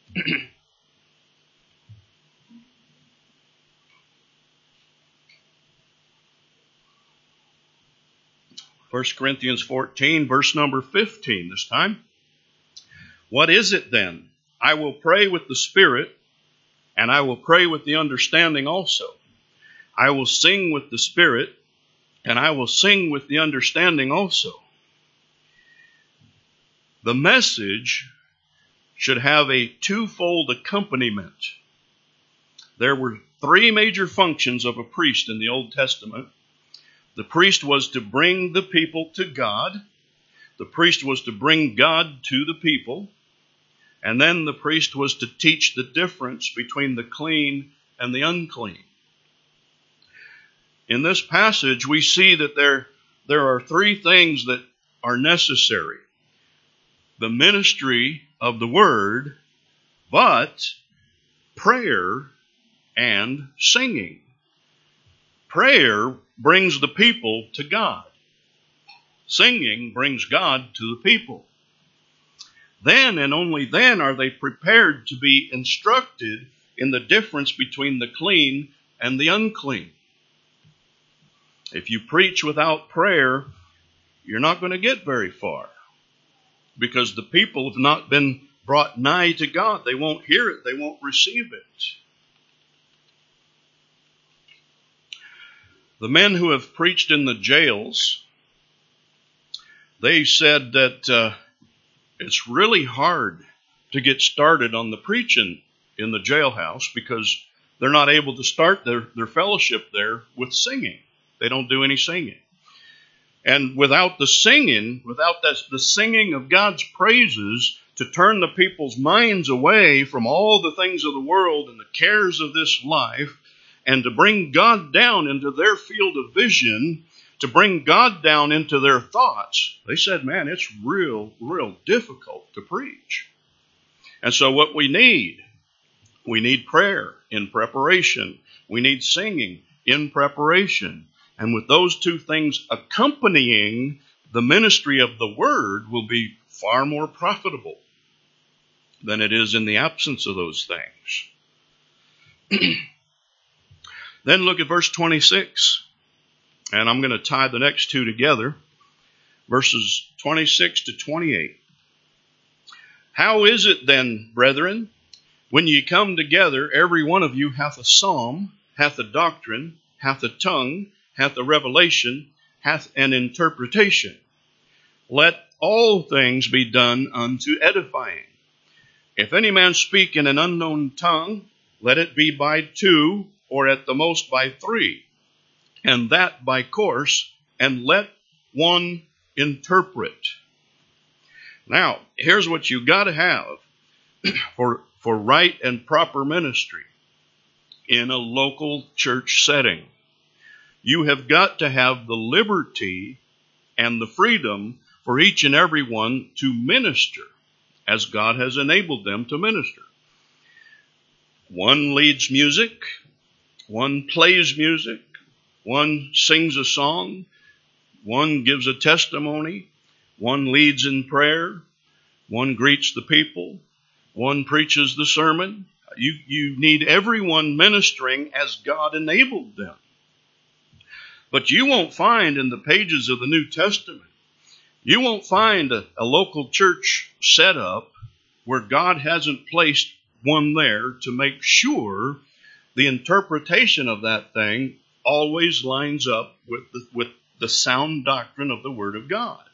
S1: First Corinthians fourteen, verse number fifteen this time. What is it then? I will pray with the Spirit, and I will pray with the understanding also. I will sing with the Spirit, and I will sing with the understanding also. The message should have a twofold accompaniment. There were three major functions of a priest in the Old Testament. The priest was to bring the people to God. The priest was to bring God to the people. And then the priest was to teach the difference between the clean and the unclean. In this passage, we see that there, there are three things that are necessary. The ministry of the word, but prayer and singing. Prayer brings the people to God. Singing brings God to the people. Then and only then are they prepared to be instructed in the difference between the clean and the unclean. If you preach without prayer, you're not going to get very far, because the people have not been brought nigh to God. They won't hear it. They won't receive it. The men who have preached in the jails, they said that uh, it's really hard to get started on the preaching in the jailhouse because they're not able to start their, their fellowship there with singing. They don't do any singing. And without the singing, without that, the singing of God's praises to turn the people's minds away from all the things of the world and the cares of this life, and to bring God down into their field of vision, to bring God down into their thoughts, they said, man, it's real, real difficult to preach. And so what we need, we need prayer in preparation. We need singing in preparation. And with those two things accompanying the ministry of the word will be far more profitable than it is in the absence of those things. Then look at verse twenty-six. And I'm going to tie the next two together. Verses twenty-six to twenty-eight. How is it then, brethren, when ye come together, every one of you hath a psalm, hath a doctrine, hath a tongue, hath a revelation, hath an interpretation? Let all things be done unto edifying. If any man speak in an unknown tongue, let it be by two, or at the most by three, and that by course, and let one interpret. Now, here's what you got to have for, for right and proper ministry in a local church setting. You have got to have the liberty and the freedom for each and every one to minister as God has enabled them to minister. One leads music, one plays music, one sings a song, one gives a testimony, one leads in prayer, one greets the people, one preaches the sermon. You, you need everyone ministering as God enabled them. But you won't find in the pages of the New Testament, you won't find a, a local church set up where God hasn't placed one there to make sure the interpretation of that thing always lines up with the, with the sound doctrine of the Word of God.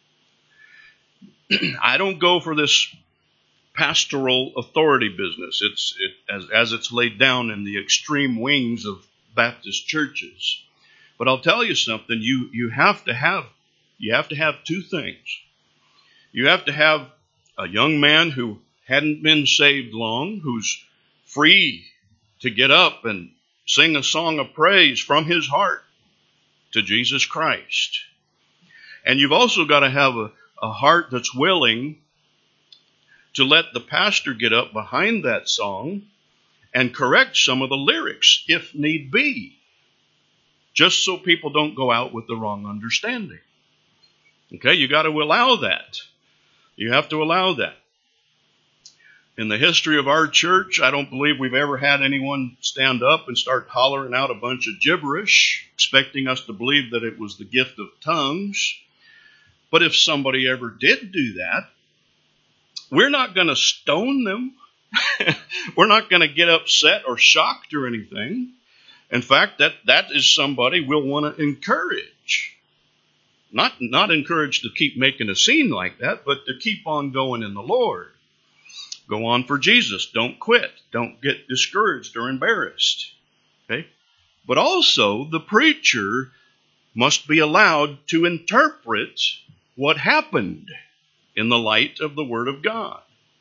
S1: I don't go for this pastoral authority business. It's it, as, as it's laid down in the extreme wings of Baptist churches. But I'll tell you something. You you have to have you have to have two things. You have to have a young man who hadn't been saved long, who's free to get up and sing a song of praise from his heart to Jesus Christ. And you've also got to have a, a heart that's willing to let the pastor get up behind that song and correct some of the lyrics if need be, just so people don't go out with the wrong understanding. Okay, you got to allow that. You have to allow that. In the history of our church, I don't believe we've ever had anyone stand up and start hollering out a bunch of gibberish, expecting us to believe that it was the gift of tongues. But if somebody ever did do that, we're not going to stone them. We're not going to get upset or shocked or anything. In fact, that, that is somebody we'll want to encourage. Not, not encourage to keep making a scene like that, but to keep on going in the Lord. Go on for Jesus. Don't quit. Don't get discouraged or embarrassed. Okay? But also, the preacher must be allowed to interpret what happened in the light of the Word of God,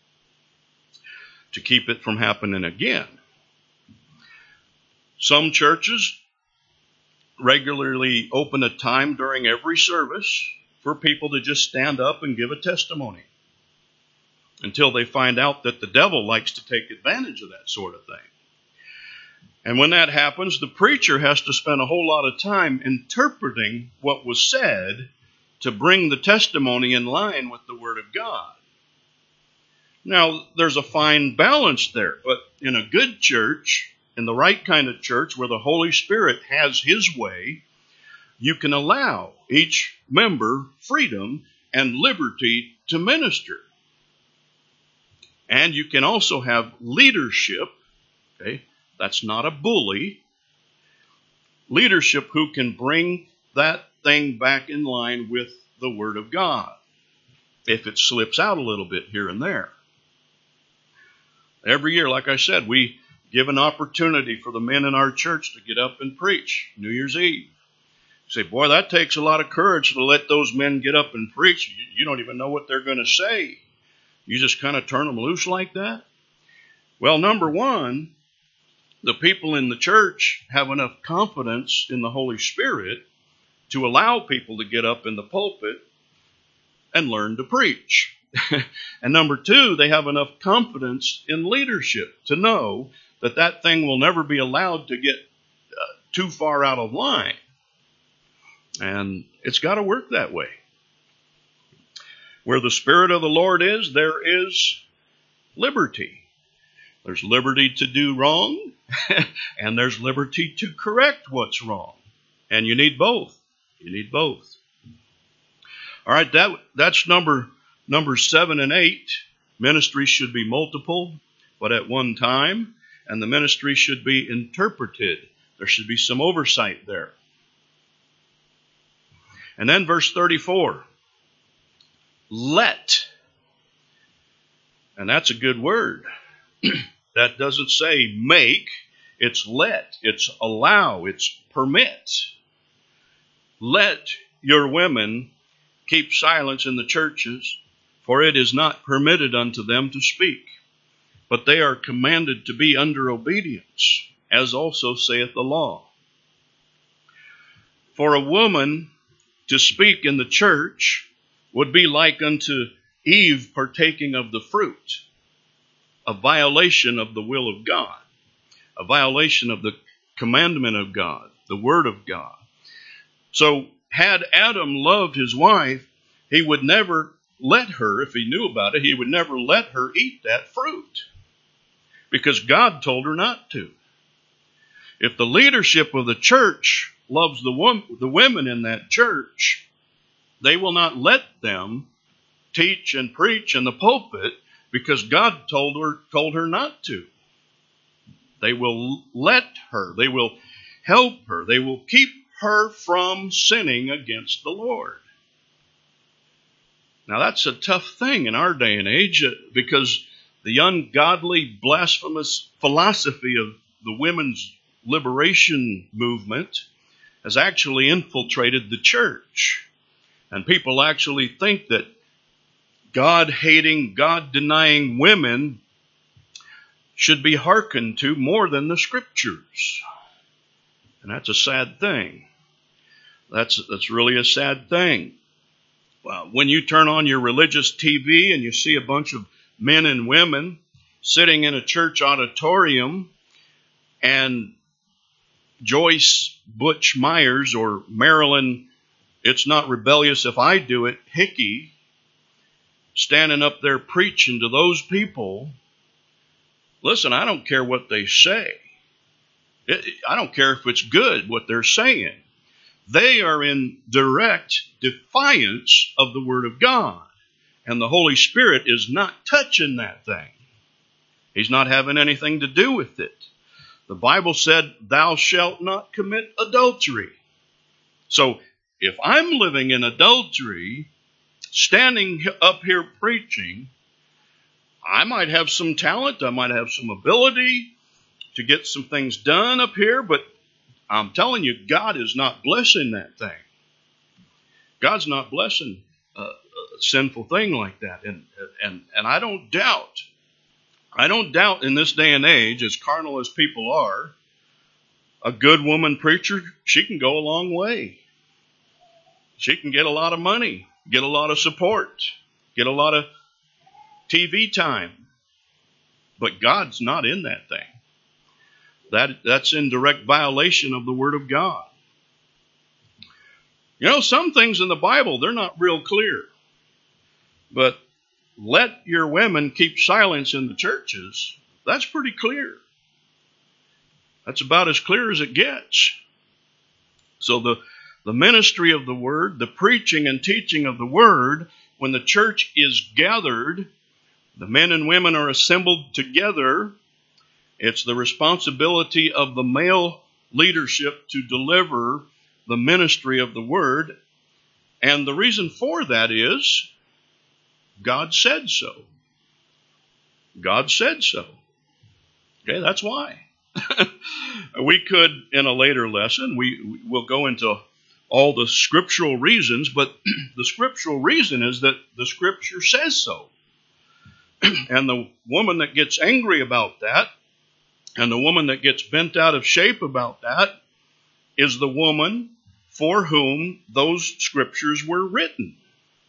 S1: to keep it from happening again. Some churches regularly open a time during every service for people to just stand up and give a testimony until they find out that the devil likes to take advantage of that sort of thing. And when that happens, the preacher has to spend a whole lot of time interpreting what was said to bring the testimony in line with the Word of God. Now, there's a fine balance there, but in a good church, in the right kind of church where the Holy Spirit has His way, you can allow each member freedom and liberty to minister. And you can also have leadership, okay? That's not a bully. Leadership who can bring that thing back in line with the Word of God, if it slips out a little bit here and there. Every year, like I said, we give an opportunity for the men in our church to get up and preach New Year's Eve. You say, boy, that takes a lot of courage to let those men get up and preach. You, you don't even know what they're going to say. You just kind of turn them loose like that? Well, number one, the people in the church have enough confidence in the Holy Spirit to allow people to get up in the pulpit and learn to preach. And number two, they have enough confidence in leadership to know that that thing will never be allowed to get uh, too far out of line. And it's got to work that way. Where the Spirit of the Lord is, there is liberty. There's liberty to do wrong, and there's liberty to correct what's wrong. And you need both. You need both. All right, that that's number number seven and eight. Ministry should be multiple, but at one time, and the ministry should be interpreted. There should be some oversight there. And then verse thirty-four. Let. And that's a good word. That doesn't say make, it's let, it's allow, it's permit. Let your women keep silence in the churches, for it is not permitted unto them to speak, but they are commanded to be under obedience, as also saith the law. For a woman to speak in the church would be like unto Eve partaking of the fruit, a violation of the will of God, a violation of the commandment of God, the word of God. So had Adam loved his wife, he would never let her, if he knew about it, he would never let her eat that fruit, because God told her not to. If the leadership of the church loves the, wom- the women in that church, they will not let them teach and preach in the pulpit because God told her, told her not to. They will let her. They will help her. They will keep her from sinning against the Lord. Now that's a tough thing in our day and age, because the ungodly, blasphemous philosophy of the women's liberation movement has actually infiltrated the church. And people actually think that God-hating, God-denying women should be hearkened to more than the Scriptures. And that's a sad thing. That's, that's really a sad thing. Well, when you turn on your religious T V and you see a bunch of men and women sitting in a church auditorium, and Joyce Butch Myers or Marilyn, it's not rebellious if I do it, Hickey, standing up there preaching to those people, listen, I don't care what they say. It, I don't care if it's good what they're saying. They are in direct defiance of the Word of God. And the Holy Spirit is not touching that thing. He's not having anything to do with it. The Bible said, thou shalt not commit adultery. So if I'm living in adultery, standing up here preaching, I might have some talent, I might have some ability to get some things done up here, but I'm telling you, God is not blessing that thing. God's not blessing a, a sinful thing like that. And, and, and I don't doubt, I don't doubt in this day and age, as carnal as people are, a good woman preacher, she can go a long way. She can get a lot of money, get a lot of support, get a lot of T V time. But God's not in that thing. That, that's in direct violation of the Word of God. You know, some things in the Bible, they're not real clear. But let your women keep silence in the churches, that's pretty clear. That's about as clear as it gets. So the, the ministry of the Word, the preaching and teaching of the Word, when the church is gathered, the men and women are assembled together, it's the responsibility of the male leadership to deliver the ministry of the Word. And the reason for that is God said so. God said so. Okay, that's why. We could, in a later lesson, we will go into all the scriptural reasons, but the scriptural reason is that the Scripture says so. And the woman that gets angry about that, and the woman that gets bent out of shape about that, is the woman for whom those scriptures were written.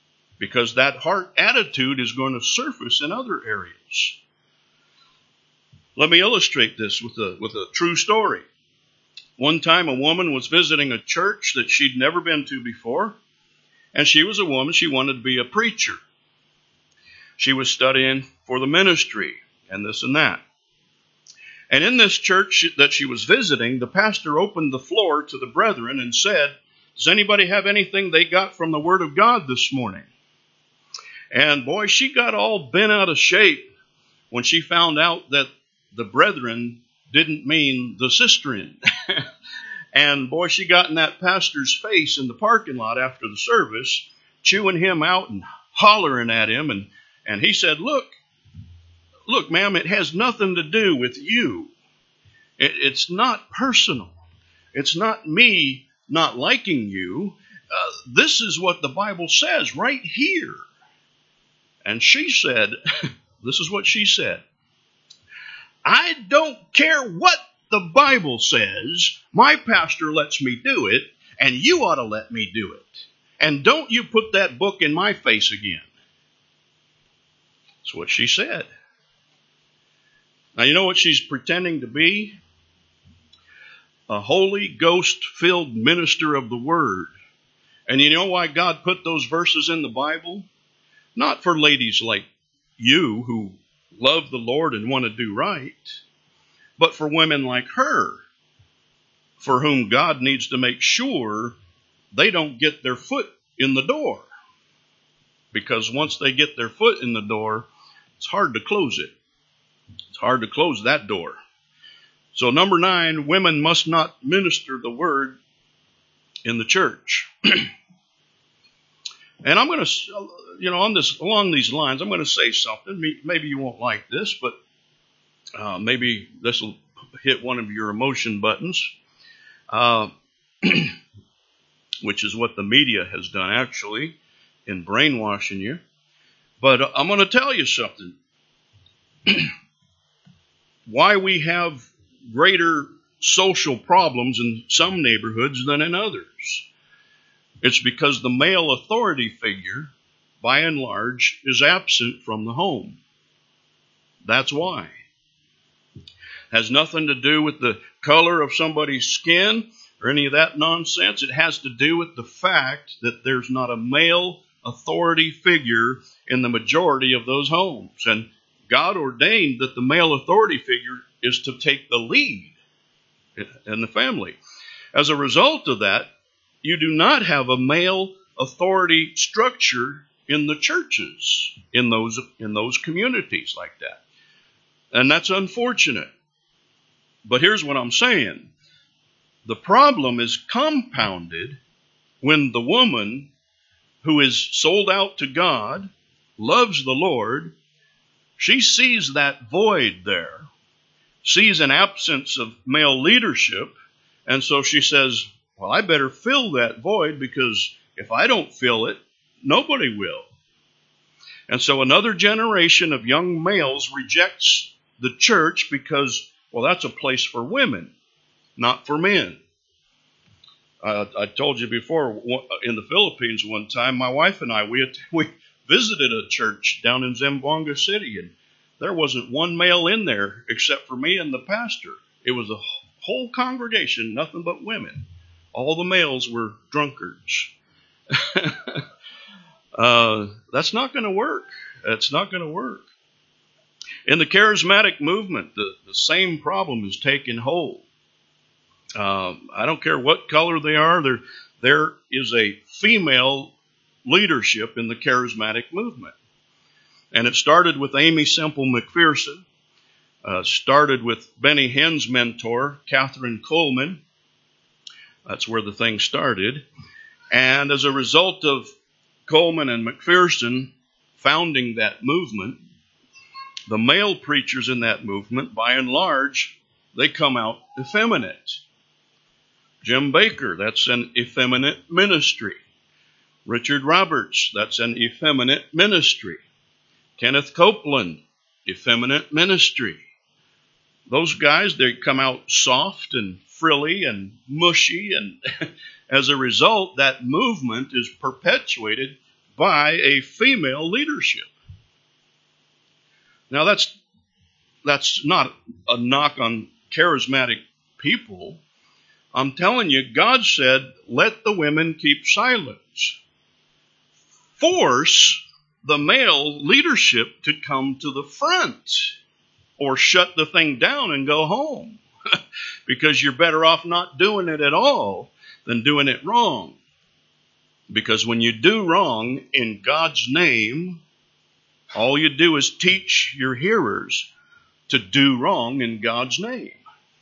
S1: because that heart attitude is going to surface in other areas. Let me illustrate this with a, with a true story. One time a woman was visiting a church that she'd never been to before, and she was a woman, she wanted to be a preacher. She was studying for the ministry and this and that. And in this church that she was visiting, the pastor opened the floor to the brethren and said, does anybody have anything they got from the Word of God this morning? And boy, she got all bent out of shape when she found out that the brethren didn't mean the sisterin. And boy, she got in that pastor's face in the parking lot after the service, chewing him out and hollering at him. And, and he said, look, look, ma'am, it has nothing to do with you. It, it's not personal. It's not me not liking you. Uh, this is what the Bible says right here. And she said, this is what she said. I don't care what the Bible says. My pastor lets me do it, and you ought to let me do it. And don't you put that book in my face again. That's what she said. Now, you know what she's pretending to be? A Holy Ghost-filled minister of the Word. And you know why God put those verses in the Bible? Not for ladies like you who love the Lord and want to do right, but for women like her, for whom God needs to make sure they don't get their foot in the door. Because once they get their foot in the door, it's hard to close it. It's hard to close that door. So number nine, women must not minister the Word in the church. And I'm going to, you know, on this, along these lines, I'm going to say something. Maybe you won't like this, but uh, maybe this will hit one of your emotion buttons, uh, which is what the media has done, actually, in brainwashing you. But uh, I'm going to tell you something. Why we have greater social problems in some neighborhoods than in others. It's because the male authority figure, by and large, is absent from the home. That's why. Has nothing to do with the color of somebody's skin or any of that nonsense. It has to do with the fact that there's not a male authority figure in the majority of those homes. And God ordained that the male authority figure is to take the lead in the family. As a result of that, you do not have a male authority structure in the churches, in those, in those communities like that. And that's unfortunate. But here's what I'm saying. The problem is compounded when the woman who is sold out to God, loves the Lord, she sees that void there, sees an absence of male leadership, and so she says, well, I better fill that void because if I don't fill it, nobody will. And so another generation of young males rejects the church because, well, that's a place for women, not for men. Uh, I told you before, in the Philippines one time, my wife and I, we, we visited a church down in Zamboanga City, and there wasn't one male in there except for me and the pastor. It was a whole congregation, nothing but women. All the males were drunkards. uh, that's not going to work. That's not going to work. In the charismatic movement, the, the same problem is taking hold. Uh, I don't care what color they are. There, there is a female leadership in the charismatic movement. And it started with Aimee Semple McPherson. Uh, started with Benny Hinn's mentor, Catherine Coleman. That's where the thing started. And as a result of Coleman and McPherson founding that movement, the male preachers in that movement, by and large, they come out effeminate. Jim Baker, that's an effeminate ministry. Richard Roberts, that's an effeminate ministry. Kenneth Copeland, effeminate ministry. Those guys, they come out soft and frilly and mushy, and as a result, that movement is perpetuated by a female leadership. Now that's that's not a knock on charismatic people. I'm telling you, God said, let the women keep silence. Force the male leadership to come to the front, or shut the thing down and go home. Because you're better off not doing it at all than doing it wrong. Because when you do wrong in God's name, all you do is teach your hearers to do wrong in God's name.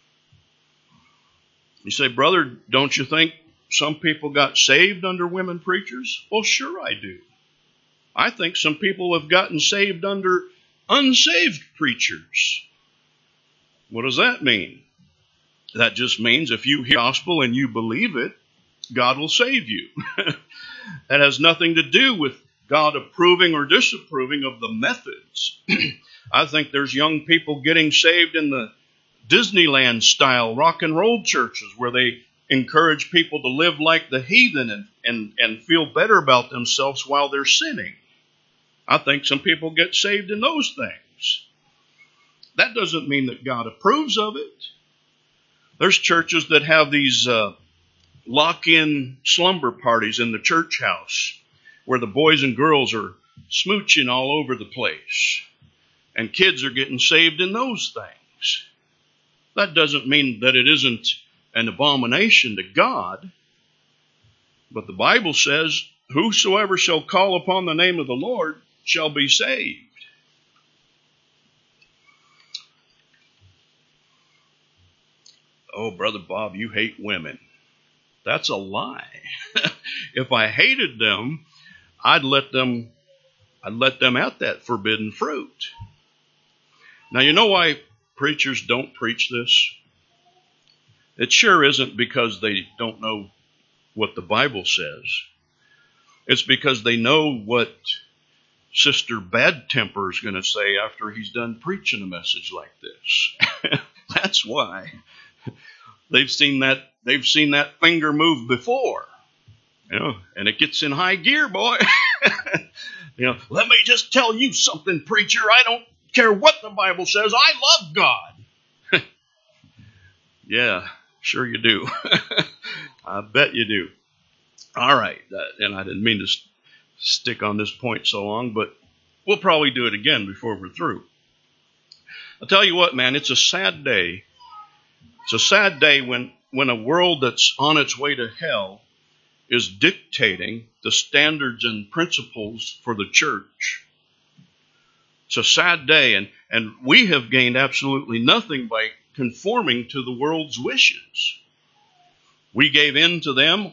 S1: You say, brother, don't you think some people got saved under women preachers? Well, sure I do. I think some people have gotten saved under unsaved preachers. What does that mean? That just means if you hear the gospel and you believe it, God will save you. That has nothing to do with God approving or disapproving of the methods. I think there's young people getting saved in the Disneyland style rock and roll churches where they encourage people to live like the heathen and, and, and feel better about themselves while they're sinning. I think some people get saved in those things. That doesn't mean that God approves of it. There's churches that have these uh, lock-in slumber parties in the church house where the boys and girls are smooching all over the place. And kids are getting saved in those things. That doesn't mean that it isn't an abomination to God. But the Bible says, whosoever shall call upon the name of the Lord shall be saved. Oh, Brother Bob, you hate women. That's a lie. If I hated them, I'd let them, I'd let them at that forbidden fruit. Now, you know why preachers don't preach this? It sure isn't because they don't know what the Bible says. It's because they know what Sister Bad Temper is going to say after he's done preaching a message like this. That's why. They've seen that, they've seen that finger move before. You know, and it gets in high gear, boy. You know, let me just tell you something, preacher. I don't care what the Bible says. I love God. Yeah, sure you do. I bet you do. All right. And I didn't mean to st- stick on this point so long, but we'll probably do it again before we're through. I'll tell you what, man, it's a sad day. It's a sad day when, when a world that's on its way to hell is dictating the standards and principles for the church. It's a sad day, and, and we have gained absolutely nothing by conforming to the world's wishes. We gave in to them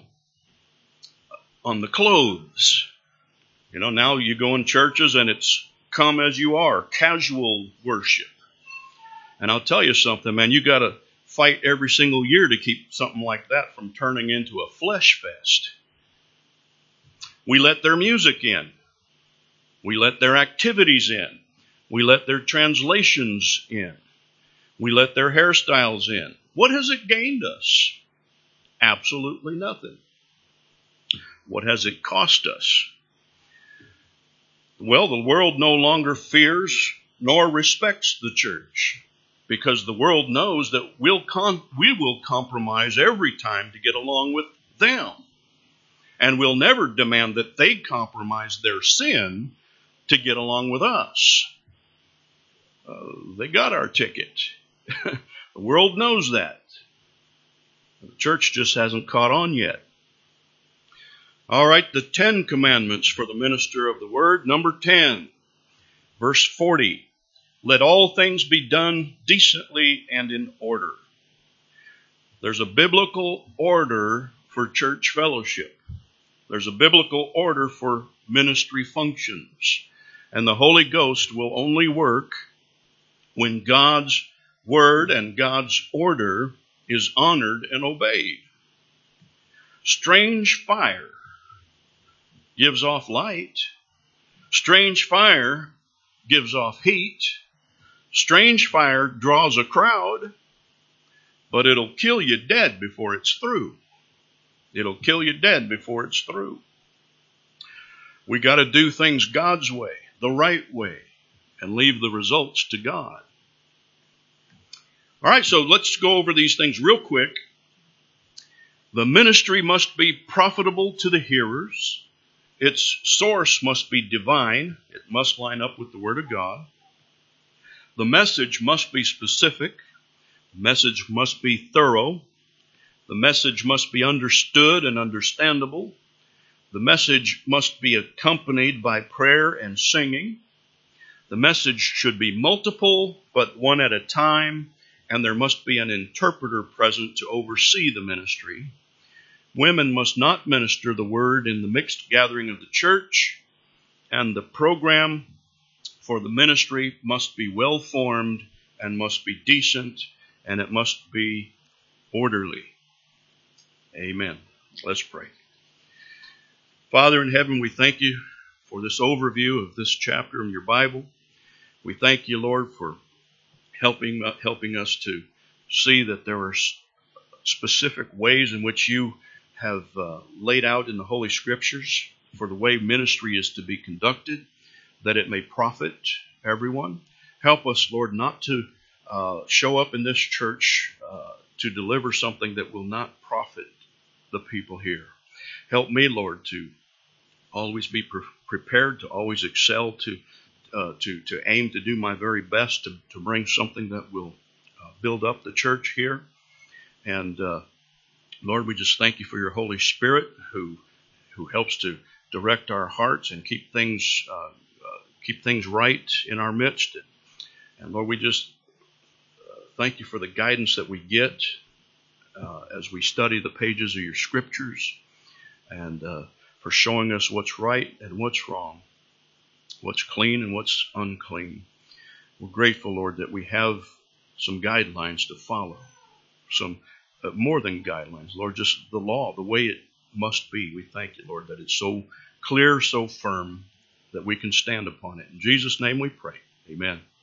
S1: on the clothes. You know, now you go in churches and it's come as you are, casual worship. And I'll tell you something, man, you got to fight every single year to keep something like that from turning into a flesh fest. We let their music in. We let their activities in. We let their translations in. We let their hairstyles in. What has it gained us? Absolutely nothing. What has it cost us? Well, the world no longer fears nor respects the church, because the world knows that we'll con- we will compromise every time to get along with them. And we'll never demand that they compromise their sin to get along with us. Uh, they got our ticket. The world knows that. The church just hasn't caught on yet. All right, the Ten Commandments for the minister of the word. Number ten, verse forty. Let all things be done decently and in order. There's a biblical order for church fellowship. There's a biblical order for ministry functions. And the Holy Ghost will only work when God's word and God's order is honored and obeyed. Strange fire gives off light. Strange fire gives off heat. Strange fire draws a crowd, but it'll kill you dead before it's through. It'll kill you dead before it's through. We got to do things God's way, the right way, and leave the results to God. All right, so let's go over these things real quick. The ministry must be profitable to the hearers. Its source must be divine. It must line up with the Word of God. The message must be specific. The message must be thorough. The message must be understood and understandable. The message must be accompanied by prayer and singing. The message should be multiple, but one at a time, and there must be an interpreter present to oversee the ministry. Women must not minister the word in the mixed gathering of the church, and the program for the ministry must be well formed and must be decent, and it must be orderly. Amen. Let's pray. Father in heaven, we thank you for this overview of this chapter in your Bible. We thank you, Lord, for helping helping us to see that there are specific ways in which you have uh, laid out in the Holy Scriptures for the way ministry is to be conducted, that it may profit everyone. Help us, Lord, not to uh, show up in this church uh, to deliver something that will not profit the people here. Help me, Lord, to always be pre- prepared, to always excel, to uh, to to aim to do my very best to, to bring something that will uh, build up the church here. And uh, Lord, we just thank you for your Holy Spirit who who helps to direct our hearts and keep things uh, uh, keep things right in our midst. And, and Lord, we just uh, thank you for the guidance that we get uh, as we study the pages of your Scriptures, and uh, for showing us what's right and what's wrong, what's clean and what's unclean. We're grateful, Lord, that we have some guidelines to follow, some uh, more than guidelines, Lord, just the law, the way it must be. We thank you, Lord, that it's so clear, so firm, that we can stand upon it. In Jesus' name we pray. Amen.